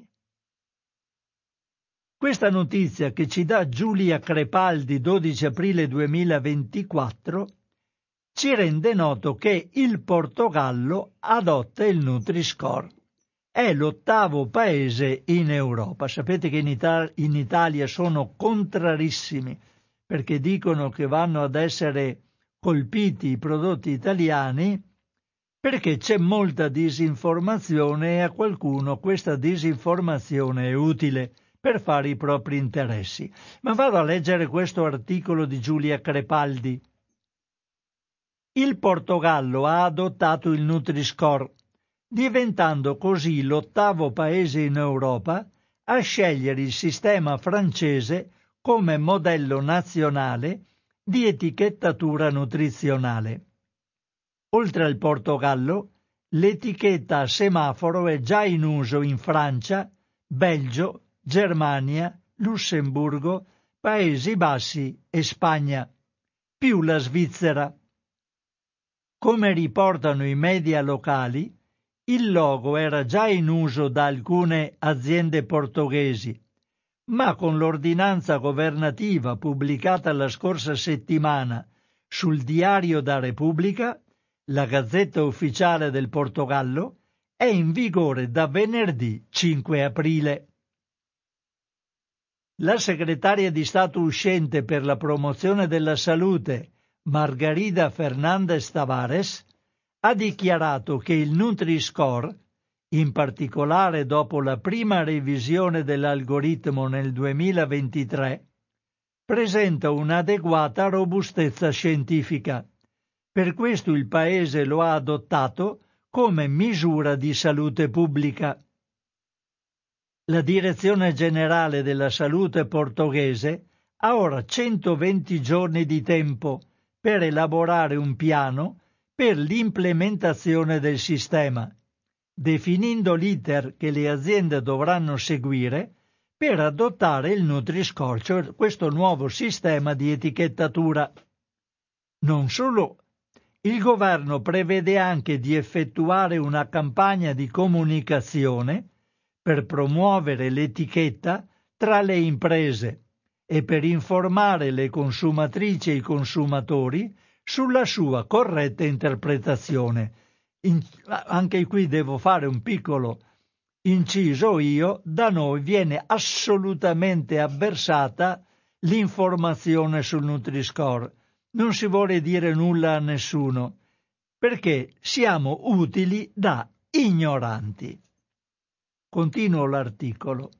Questa notizia che ci dà Giulia Crepaldi 12 aprile 2024 ci rende noto che il Portogallo adotta il Nutri-Score. È l'8º paese in Europa. Sapete che in Italia sono contrarissimi perché dicono che vanno ad essere colpiti i prodotti italiani perché c'è molta disinformazione e a qualcuno questa disinformazione è utile per fare i propri interessi. Ma vado a leggere questo articolo di Giulia Crepaldi. Il Portogallo ha adottato il Nutri-Score, diventando così l'8º paese in Europa a scegliere il sistema francese come modello nazionale di etichettatura nutrizionale. Oltre al Portogallo, l'etichetta a semaforo è già in uso in Francia, Belgio, Germania, Lussemburgo, Paesi Bassi e Spagna, più la Svizzera. Come riportano i media locali, il logo era già in uso da alcune aziende portoghesi, ma con l'ordinanza governativa pubblicata la scorsa settimana sul Diario da Repubblica, la Gazzetta Ufficiale del Portogallo, è in vigore da venerdì 5 aprile. La segretaria di Stato uscente per la promozione della salute, Margarida Fernández Tavares, ha dichiarato che il Nutri-Score, in particolare dopo la prima revisione dell'algoritmo nel 2023, presenta un'adeguata robustezza scientifica. Per questo il Paese lo ha adottato come misura di salute pubblica. La Direzione Generale della Salute portoghese ha ora 120 giorni di tempo per elaborare un piano per l'implementazione del sistema, definendo l'iter che le aziende dovranno seguire per adottare il Nutri-Score, cioè questo nuovo sistema di etichettatura. Non solo, il governo prevede anche di effettuare una campagna di comunicazione per promuovere l'etichetta tra le imprese e per informare le consumatrici e i consumatori sulla sua corretta interpretazione. Anche qui devo fare un piccolo inciso io, da noi viene assolutamente avversata l'informazione sul Nutri-Score. Non si vuole dire nulla a nessuno, perché siamo utili da ignoranti. Continuo l'articolo.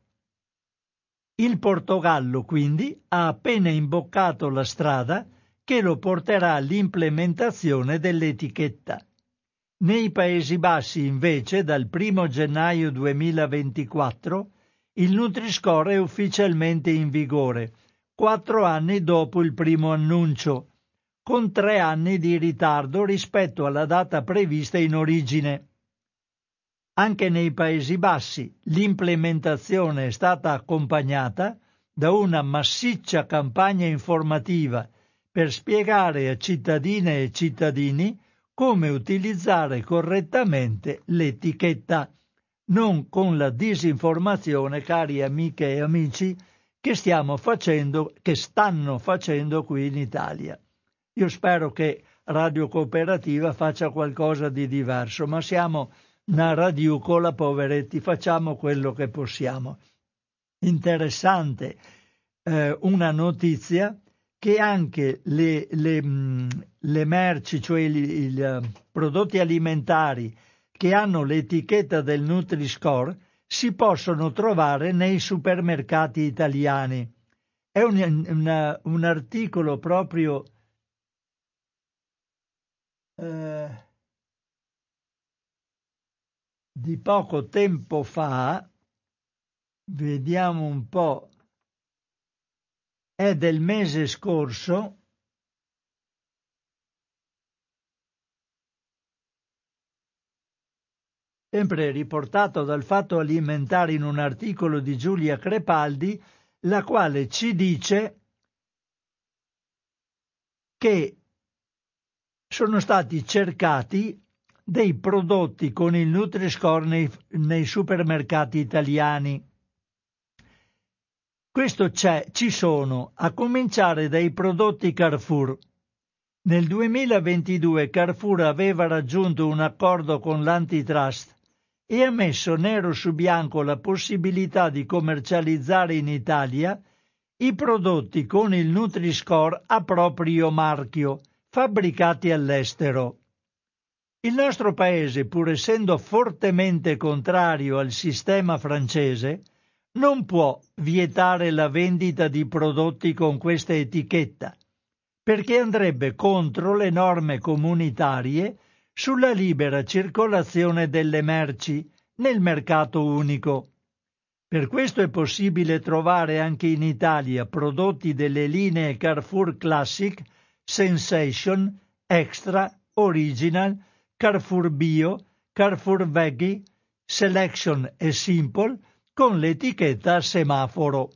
Il Portogallo, quindi, ha appena imboccato la strada che lo porterà all'implementazione dell'etichetta. Nei Paesi Bassi, invece, dal 1 gennaio 2024, il Nutri-Score è ufficialmente in vigore, 4 anni dopo il primo annuncio, con 3 anni di ritardo rispetto alla data prevista in origine. Anche nei Paesi Bassi l'implementazione è stata accompagnata da una massiccia campagna informativa per spiegare a cittadine e cittadini come utilizzare correttamente l'etichetta, non con la disinformazione, cari amiche e amici, che stanno facendo qui in Italia. Io spero che Radio Cooperativa faccia qualcosa di diverso, ma siamo una radiucola, poveretti, facciamo quello che possiamo. Interessante una notizia che anche le merci, cioè i prodotti alimentari che hanno l'etichetta del Nutri-Score, si possono trovare nei supermercati italiani. È un articolo proprio di poco tempo fa, vediamo un po', è del mese scorso, sempre riportato dal Fatto Alimentare in un articolo di Giulia Crepaldi, la quale ci dice che sono stati cercati dei prodotti con il Nutri-Score nei supermercati italiani. Questo ci sono, a cominciare dai prodotti Carrefour. Nel 2022 Carrefour aveva raggiunto un accordo con l'antitrust e ha messo nero su bianco la possibilità di commercializzare in Italia i prodotti con il Nutri-Score a proprio marchio, fabbricati all'estero. Il nostro paese, pur essendo fortemente contrario al sistema francese, non può vietare la vendita di prodotti con questa etichetta, perché andrebbe contro le norme comunitarie sulla libera circolazione delle merci nel mercato unico. Per questo è possibile trovare anche in Italia prodotti delle linee Carrefour Classic, Sensation, Extra, Original, Carrefour Bio, Carrefour Veggie, Selection e Simple con l'etichetta a semaforo.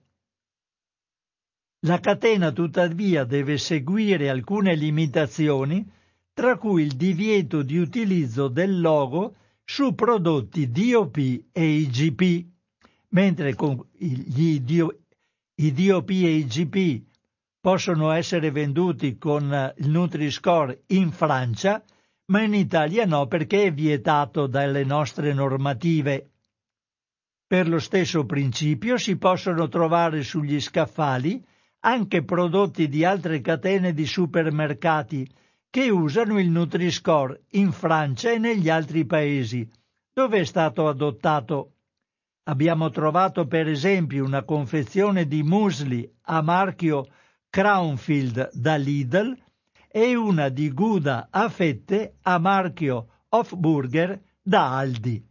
La catena tuttavia deve seguire alcune limitazioni, tra cui il divieto di utilizzo del logo su prodotti DOP e IGP, mentre i DOP e IGP possono essere venduti con il Nutri-Score in Francia, ma in Italia no, perché è vietato dalle nostre normative. Per lo stesso principio si possono trovare sugli scaffali anche prodotti di altre catene di supermercati che usano il Nutri-Score in Francia e negli altri paesi, dove è stato adottato. Abbiamo trovato per esempio una confezione di muesli a marchio Crownfield da Lidl e una di Gouda a fette a marchio Hofburger da Aldi.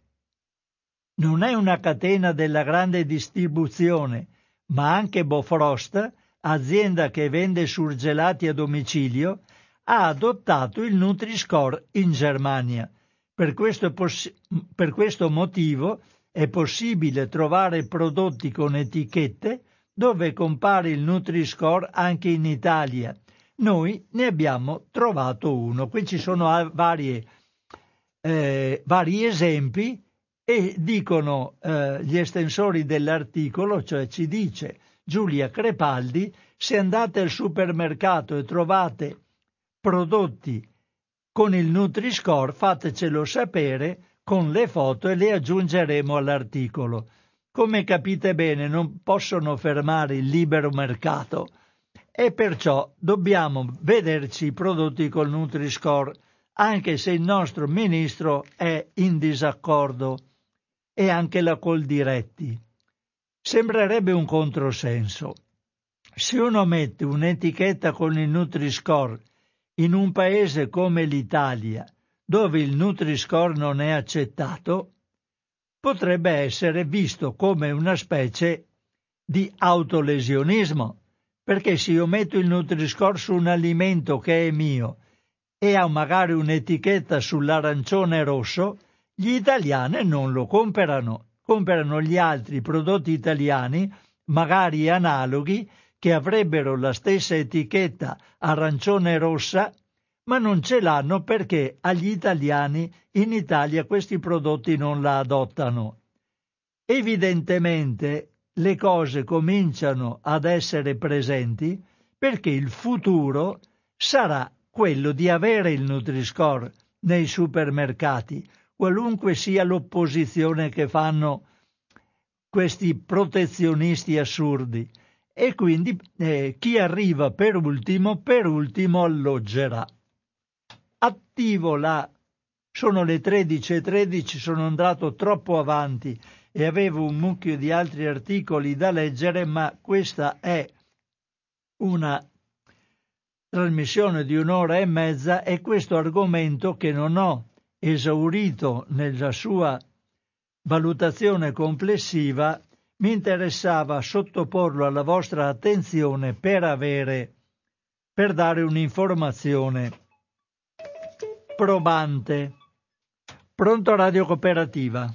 Non è una catena della grande distribuzione, ma anche Bofrost azienda che vende surgelati a domicilio, ha adottato il Nutri-Score in Germania. Per questo motivo è possibile trovare prodotti con etichette dove compare il Nutri-Score anche in Italia. Noi ne abbiamo trovato uno. Qui ci sono vari esempi e dicono gli estensori dell'articolo, cioè ci dice Giulia Crepaldi: se andate al supermercato e trovate prodotti con il Nutri-Score, fatecelo sapere con le foto e le aggiungeremo all'articolo. Come capite bene, non possono fermare il libero mercato e perciò dobbiamo vederci i prodotti col Nutri-Score, anche se il nostro ministro è in disaccordo, e anche la Coldiretti. Sembrerebbe un controsenso. Se uno mette un'etichetta con il Nutri-Score in un paese come l'Italia, dove il Nutri-Score non è accettato, potrebbe essere visto come una specie di autolesionismo, perché se io metto il Nutri-Score su un alimento che è mio e ha magari un'etichetta sull'arancione rosso, gli italiani non lo comprano gli altri prodotti italiani, magari analoghi, che avrebbero la stessa etichetta arancione rossa, ma non ce l'hanno perché agli italiani in Italia questi prodotti non la adottano. Evidentemente le cose cominciano ad essere presenti perché il futuro sarà quello di avere il Nutri-Score nei supermercati, qualunque sia l'opposizione che fanno questi protezionisti assurdi. E quindi chi arriva per ultimo alloggerà. Attivo sono le 13:13, sono andato troppo avanti e avevo un mucchio di altri articoli da leggere, ma questa è una trasmissione di 1 ora e mezza e questo argomento, che non ho esaurito nella sua valutazione complessiva, mi interessava sottoporlo alla vostra attenzione per dare un'informazione probante. Pronto, Radio Cooperativa?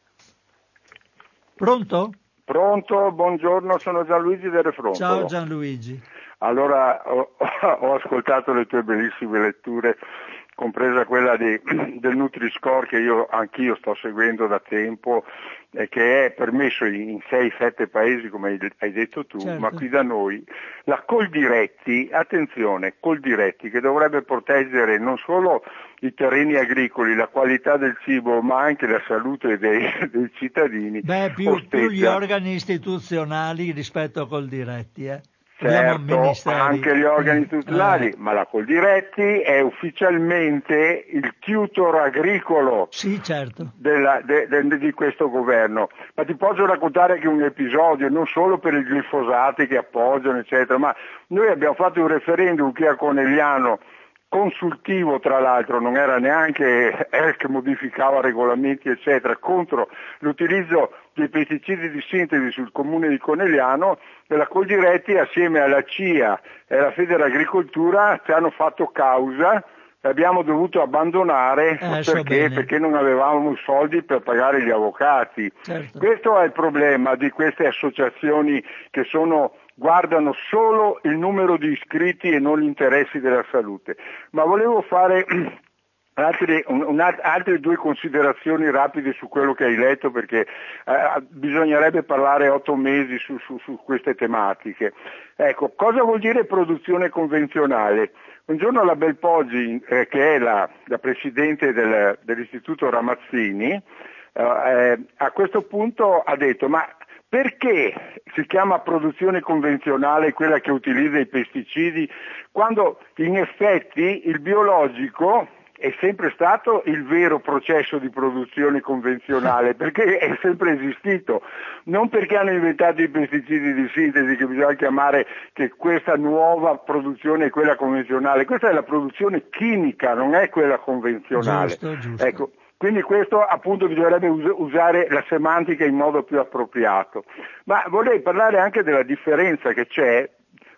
Pronto? Pronto, buongiorno, sono Gianluigi del Refrontolo. Ciao Gianluigi. Allora, ho ascoltato le tue bellissime letture, compresa quella del Nutri-Score che anch'io sto seguendo da tempo e che è permesso in 6-7 paesi, come hai detto tu, certo. Ma qui da noi la Coldiretti, attenzione, Coldiretti, che dovrebbe proteggere non solo i terreni agricoli, la qualità del cibo, ma anche la salute dei cittadini. Più gli organi istituzionali rispetto a Coldiretti, Certo, anche gli organi istituzionali, ma la Coldiretti è ufficialmente il tutor agricolo, sì, certo. di questo governo. Ma ti posso raccontare anche un episodio, non solo per i glifosati che appoggiano, eccetera, ma noi abbiamo fatto un referendum qui a Conegliano, consultivo tra l'altro, non era neanche che modificava regolamenti eccetera, contro l'utilizzo dei pesticidi di sintesi sul comune di Conegliano, e la Coldiretti assieme alla CIA e alla Federagricoltura ci hanno fatto causa e abbiamo dovuto abbandonare perché non avevamo soldi per pagare gli avvocati. Certo. Questo è il problema di queste associazioni che guardano solo il numero di iscritti e non gli interessi della salute. Ma volevo fare altre 2 considerazioni rapide su quello che hai letto, perché bisognerebbe parlare 8 mesi su queste tematiche. Ecco, cosa vuol dire produzione convenzionale? Un giorno la Belpoggi, che è la presidente dell'Istituto Ramazzini, a questo punto ha detto: ma perché si chiama produzione convenzionale quella che utilizza i pesticidi, quando in effetti il biologico è sempre stato il vero processo di produzione convenzionale, perché è sempre esistito, non perché hanno inventato i pesticidi di sintesi che bisogna chiamare che questa nuova produzione è quella convenzionale, questa è la produzione chimica, non è quella convenzionale. Giusto. Ecco. Quindi questo appunto bisognerebbe usare la semantica in modo più appropriato. Ma vorrei parlare anche della differenza che c'è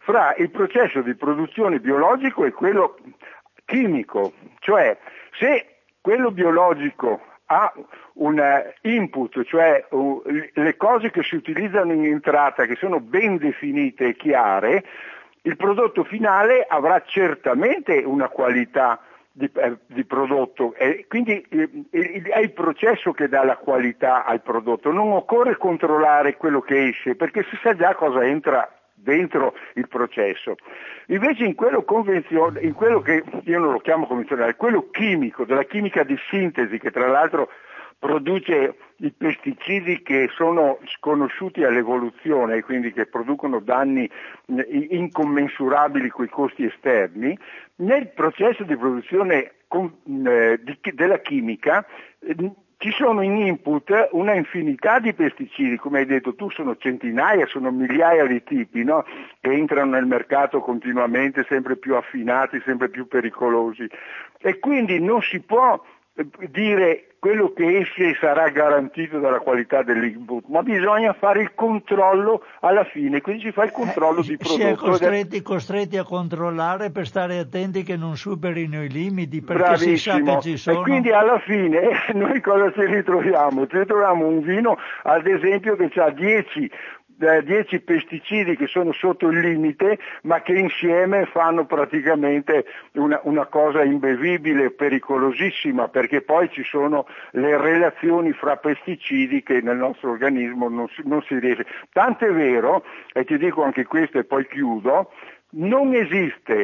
fra il processo di produzione biologico e quello chimico, cioè se quello biologico ha un input, cioè le cose che si utilizzano in entrata, che sono ben definite e chiare, il prodotto finale avrà certamente una qualità di prodotto, e quindi è il processo che dà la qualità al prodotto, non occorre controllare quello che esce perché si sa già cosa entra dentro il processo. Invece in quello in quello che io non lo chiamo convenzionale, quello chimico, della chimica di sintesi, che tra l'altro produce i pesticidi che sono sconosciuti all'evoluzione e quindi che producono danni incommensurabili coi costi esterni, nel processo di produzione della chimica ci sono in input una infinità di pesticidi, come hai detto tu, sono centinaia, sono migliaia di tipi, no? Che entrano nel mercato continuamente, sempre più affinati, sempre più pericolosi. E quindi non si può dire quello che esce sarà garantito dalla qualità dell'input, ma bisogna fare il controllo alla fine, quindi si fa il controllo di prodotto. Si è costretti a controllare per stare attenti che non superino i limiti, perché bravissimo. Si sa che ci sono. E quindi alla fine noi cosa ci ritroviamo? Ci ritroviamo un vino, ad esempio, che ha 10 pesticidi che sono sotto il limite, ma che insieme fanno praticamente una cosa imbevibile, pericolosissima, perché poi ci sono le relazioni fra pesticidi che nel nostro organismo non si riesce. Tant'è vero, e ti dico anche questo e poi chiudo, non esiste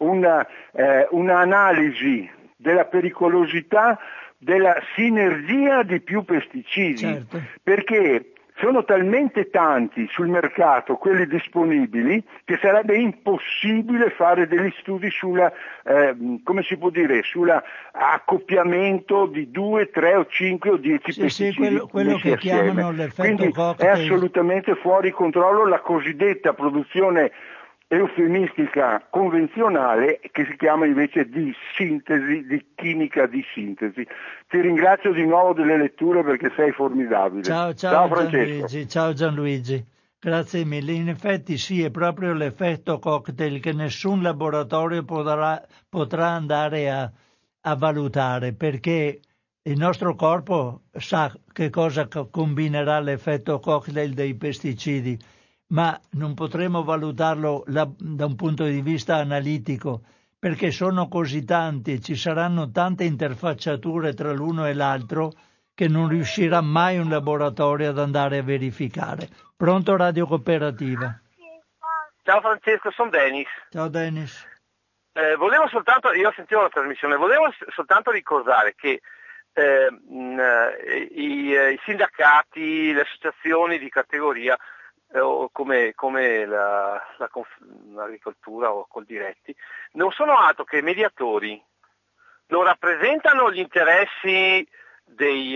un'analisi della pericolosità della sinergia di più pesticidi, certo. Perché sono talmente tanti sul mercato quelli disponibili che sarebbe impossibile fare degli studi sulla, come si può dire, sull'accoppiamento di 2, 3 o 5 o 10 pesticidi. Sì, quello che chiamano l'effetto Quindi cocktail. È assolutamente fuori controllo la cosiddetta produzione eufemistica convenzionale, che si chiama invece di sintesi, di chimica di sintesi. Ti ringrazio di nuovo delle letture perché sei formidabile. Ciao Francesco. Ciao Gianluigi, grazie mille. In effetti sì, è proprio l'effetto cocktail che nessun laboratorio potrà andare a valutare, perché il nostro corpo sa che cosa combinerà l'effetto cocktail dei pesticidi, ma non potremo valutarlo da un punto di vista analitico, perché sono così tanti, ci saranno tante interfacciature tra l'uno e l'altro che non riuscirà mai un laboratorio ad andare a verificare. Pronto, Radio Cooperativa? Ciao Francesco, sono Denis. Ciao Denis. Volevo soltanto, io sentivo la trasmissione, volevo soltanto ricordare che i sindacati, le associazioni di categoria, come l'agricoltura o Coldiretti, non sono altro che mediatori, non rappresentano gli interessi degli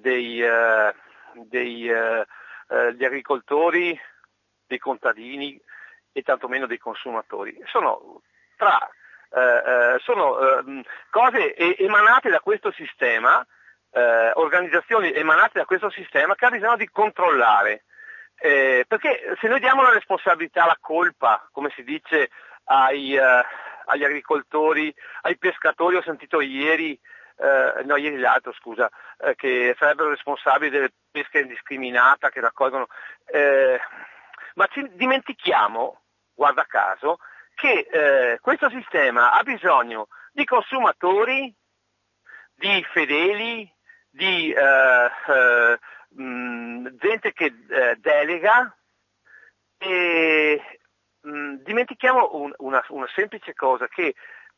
agricoltori, dei contadini e tantomeno dei consumatori. Sono cose emanate da questo sistema, organizzazioni emanate da questo sistema che ha bisogno di controllare. Perché se noi diamo la responsabilità, la colpa, come si dice, agli agricoltori, ai pescatori, ho sentito ieri l'altro, scusa, che sarebbero responsabili delle pesche indiscriminata che raccolgono, ma ci dimentichiamo, guarda caso, che questo sistema ha bisogno di consumatori, di fedeli, di gente che delega, e dimentichiamo una semplice cosa, che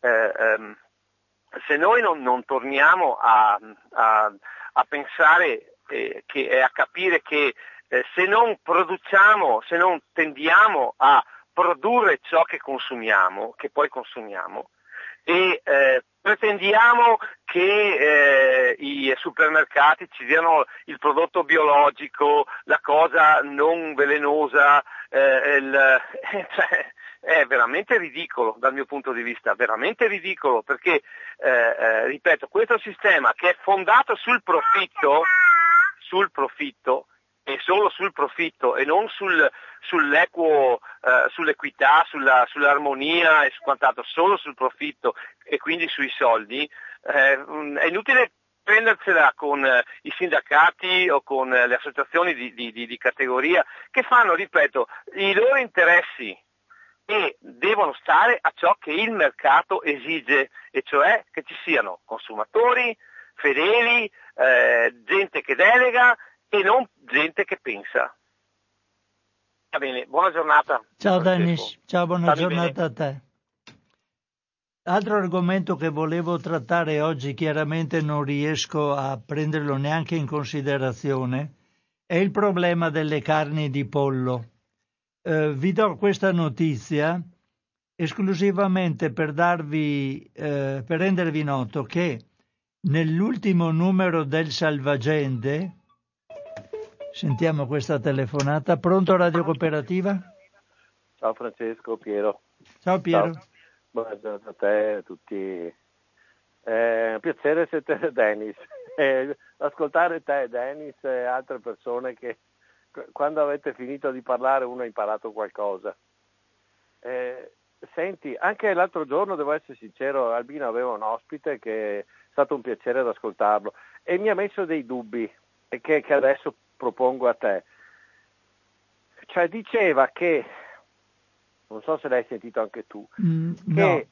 se noi non torniamo a pensare e a capire che se non produciamo, se non tendiamo a produrre ciò che consumiamo, che poi consumiamo, e pretendiamo che i supermercati ci diano il prodotto biologico, la cosa non velenosa, cioè, è veramente ridicolo dal mio punto di vista, veramente ridicolo, perché ripeto, questo sistema che è fondato sul profitto e solo sul profitto e non sull'equo sull'equità, sull'armonia e su quant'altro, solo sul profitto e quindi sui soldi, è inutile prendersela con i sindacati o con le associazioni di categoria che fanno, ripeto, i loro interessi e devono stare a ciò che il mercato esige, e cioè che ci siano consumatori fedeli, gente che delega e non gente che pensa. Va bene, buona giornata. Ciao Francesco. Dennis, ciao, buona Stammi giornata bene. a te. Altro argomento che volevo trattare oggi, chiaramente non riesco a prenderlo neanche in considerazione, è il problema delle carni di pollo. Vi do questa notizia esclusivamente per per rendervi noto che nell'ultimo numero del Salvagente, sentiamo questa telefonata. Pronto, Radio Cooperativa? Ciao Francesco, Piero. Ciao Piero. Ciao. Buongiorno a te e a tutti. Un piacere sentire Dennis. Ascoltare te, Dennis e altre persone che quando avete finito di parlare uno ha imparato qualcosa. Senti, anche l'altro giorno, devo essere sincero, Albino aveva un ospite che è stato un piacere ad ascoltarlo e mi ha messo dei dubbi che adesso propongo a te. Cioè diceva che, non so se l'hai sentito anche tu, che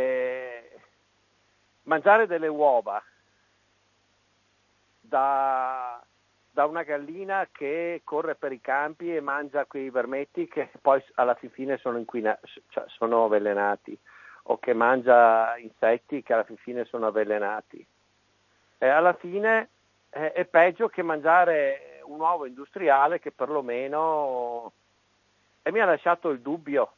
mangiare delle uova da una gallina che corre per i campi e mangia quei vermetti che poi alla fine sono cioè sono avvelenati, o che mangia insetti che alla fine sono avvelenati, alla fine è peggio che mangiare un uovo industriale che perlomeno, e mi ha lasciato il dubbio.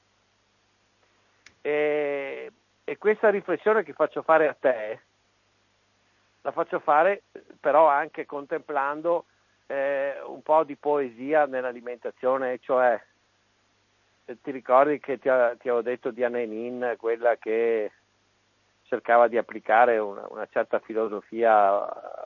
E questa riflessione che faccio fare a te la faccio fare però anche contemplando un po' di poesia nell'alimentazione, cioè ti ricordi che ti avevo detto di Anne Nin, quella che cercava di applicare una certa filosofia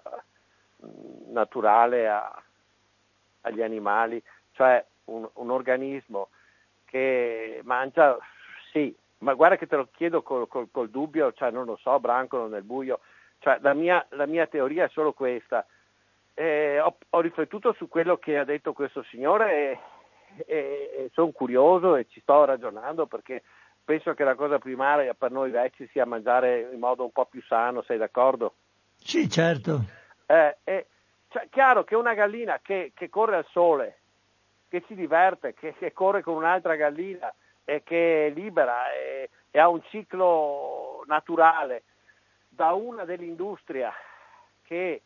naturale agli animali, cioè un organismo che mangia, sì, ma guarda che te lo chiedo col dubbio, cioè non lo so, brancolo nel buio, cioè la mia teoria è solo questa. Ho riflettuto su quello che ha detto questo signore e sono curioso e ci sto ragionando, perché penso che la cosa primaria per noi vecchi sia mangiare in modo un po' più sano, sei d'accordo? Sì, certo. Cioè, chiaro che una gallina che corre al sole, che si diverte, che corre con un'altra gallina e che è libera e ha un ciclo naturale da una dell'industria che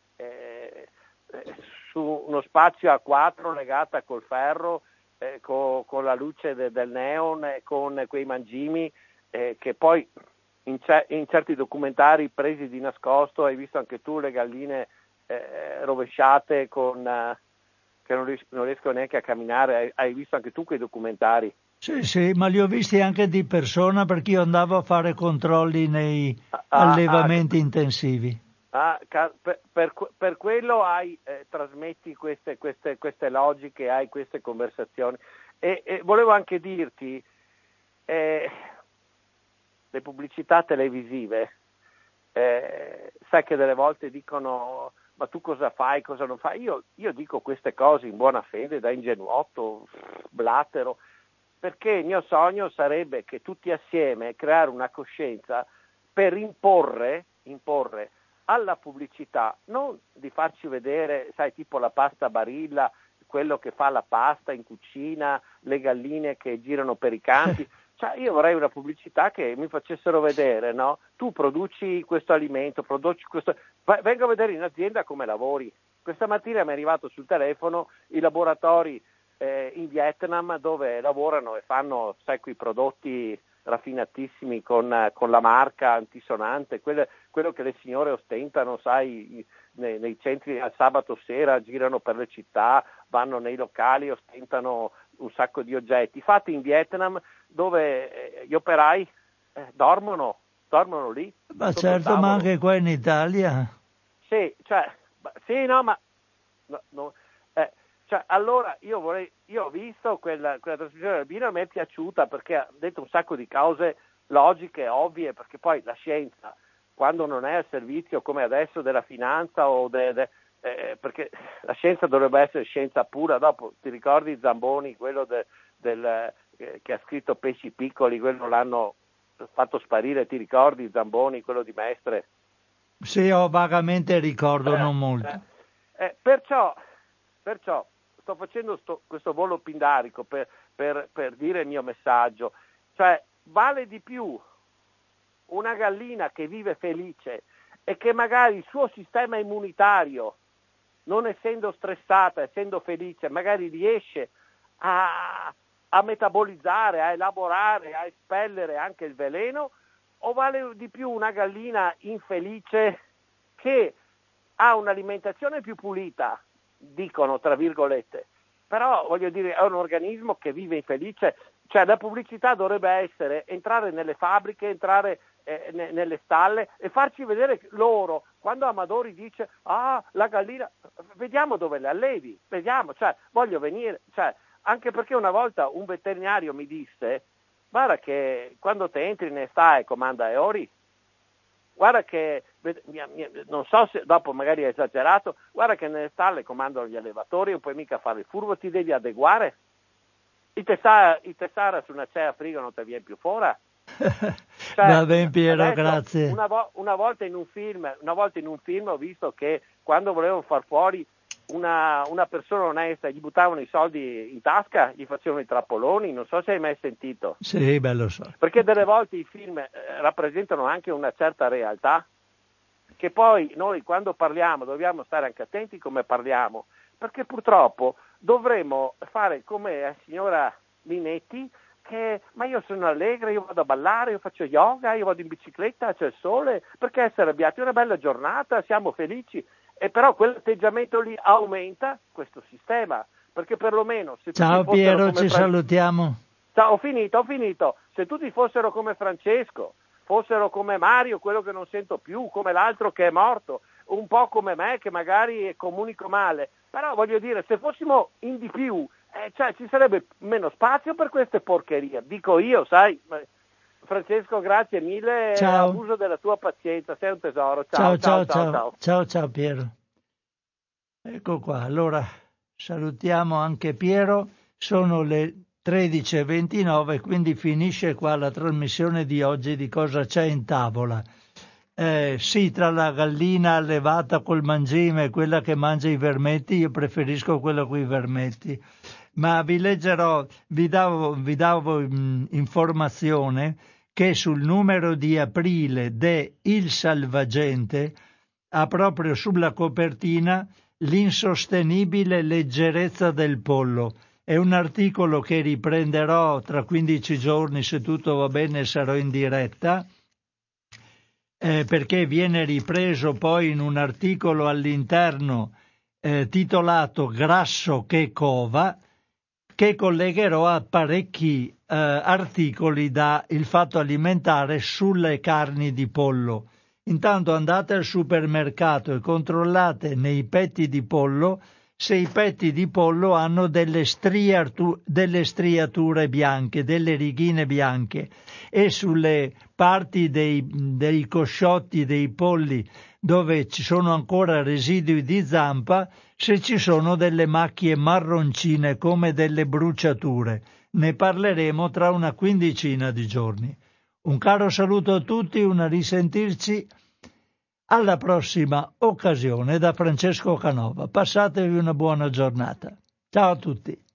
su uno spazio a 4 legata col ferro, con la luce del neon, con quei mangimi che poi in certi documentari presi di nascosto hai visto anche tu le galline rovesciate che non riescono neanche a camminare, hai visto anche tu quei documentari? Sì, ma li ho visti anche di persona, perché io andavo a fare controlli nei allevamenti intensivi. Per quello trasmetti queste logiche, hai queste conversazioni. E volevo anche dirti, le pubblicità televisive, sai che delle volte dicono ma tu cosa fai, cosa non fai? Io dico queste cose in buona fede, da ingenuotto, blatero, perché il mio sogno sarebbe che tutti assieme creare una coscienza per imporre alla pubblicità, non di farci vedere, sai, tipo la pasta Barilla, quello che fa la pasta in cucina, le galline che girano per i campi. Cioè, io vorrei una pubblicità che mi facessero vedere, no? Tu produci questo alimento, produci questo. Vengo a vedere in azienda come lavori. Questa mattina mi è arrivato sul telefono i laboratori in Vietnam dove lavorano e fanno, sai, quei prodotti raffinatissimi con la marca antisonante, quello che le signore ostentano, sai, nei centri al sabato sera, girano per le città, vanno nei locali, ostentano un sacco di oggetti fatti in Vietnam, dove gli operai dormono lì. Ma certo, ma anche qua in Italia. Sì, cioè, sì, no, ma no, Cioè, allora io ho visto quella trasmissione del Bino, a me è piaciuta perché ha detto un sacco di cose logiche, ovvie, perché poi la scienza, quando non è al servizio come adesso della finanza perché la scienza dovrebbe essere scienza pura. Dopo ti ricordi Zamboni, quello che ha scritto Pesci piccoli, quello l'hanno fatto sparire, ti ricordi Zamboni, quello di Mestre? Sì, ho vagamente ricordo, non molto. Perciò sto facendo questo volo pindarico per dire il mio messaggio, cioè vale di più una gallina che vive felice e che magari il suo sistema immunitario, non essendo stressata, essendo felice, magari riesce a metabolizzare, a elaborare, a espellere anche il veleno, o vale di più una gallina infelice che ha un'alimentazione più pulita, dicono tra virgolette, però voglio dire è un organismo che vive infelice. Cioè la pubblicità dovrebbe essere entrare nelle fabbriche, entrare nelle stalle e farci vedere loro. Quando Amadori dice la gallina, vediamo dove le allevi, vediamo, cioè voglio venire, cioè, anche perché una volta un veterinario mi disse: guarda che quando te entri nelle stalle comanda Eori, guarda che, non so se dopo magari è esagerato, guarda che nelle stalle comandano gli allevatori, non puoi mica fare il furbo, ti devi adeguare. Il tessara su una cea frigo non ti viene più fuori. Cioè, va bene Piero, adesso, grazie. Una volta in un film ho visto che quando volevano far fuori una persona onesta gli buttavano i soldi in tasca, gli facevano i trappoloni, non so se hai mai sentito. Sì, bello so. Perché delle volte i film rappresentano anche una certa realtà, che poi noi quando parliamo dobbiamo stare anche attenti come parliamo, perché purtroppo dovremmo fare come la signora Minetti, che ma io sono allegra, io vado a ballare, io faccio yoga, io vado in bicicletta, c'è il sole, perché essere arrabbiati? È una bella giornata, siamo felici. E però quell'atteggiamento lì aumenta questo sistema, perché perlomeno se ciao tutti Piero, come ci salutiamo. Ciao, ho finito. Se tutti fossero come Francesco, fossero come Mario, quello che non sento più, come l'altro che è morto, un po' come me che magari comunico male, però voglio dire, se fossimo in di più, cioè ci sarebbe meno spazio per queste porcherie, dico io, sai. Francesco, grazie mille, abuso della tua pazienza, sei un tesoro. Ciao Piero. Ecco qua, allora salutiamo anche Piero, sono le 13:29, quindi finisce qua la trasmissione di oggi di Cosa c'è in tavola. Sì, tra la gallina allevata col mangime e quella che mangia i vermetti, io preferisco quella con i vermetti. Ma vi leggerò, vi davo informazione che sul numero di aprile de Il Salvagente ha proprio sulla copertina l'insostenibile leggerezza del pollo. È un articolo che riprenderò tra 15 giorni, se tutto va bene sarò in diretta, perché viene ripreso poi in un articolo all'interno titolato Grasso che cova, che collegherò a parecchi articoli da Il Fatto Alimentare sulle carni di pollo. Intanto andate al supermercato e controllate nei petti di pollo se i petti di pollo hanno delle striature bianche, delle righine bianche, e sulle parti dei cosciotti dei polli dove ci sono ancora residui di zampa, se ci sono delle macchie marroncine come delle bruciature. Ne parleremo tra una quindicina di giorni. Un caro saluto a tutti, una risentirci alla prossima occasione da Francesco Canova. Passatevi una buona giornata. Ciao a tutti.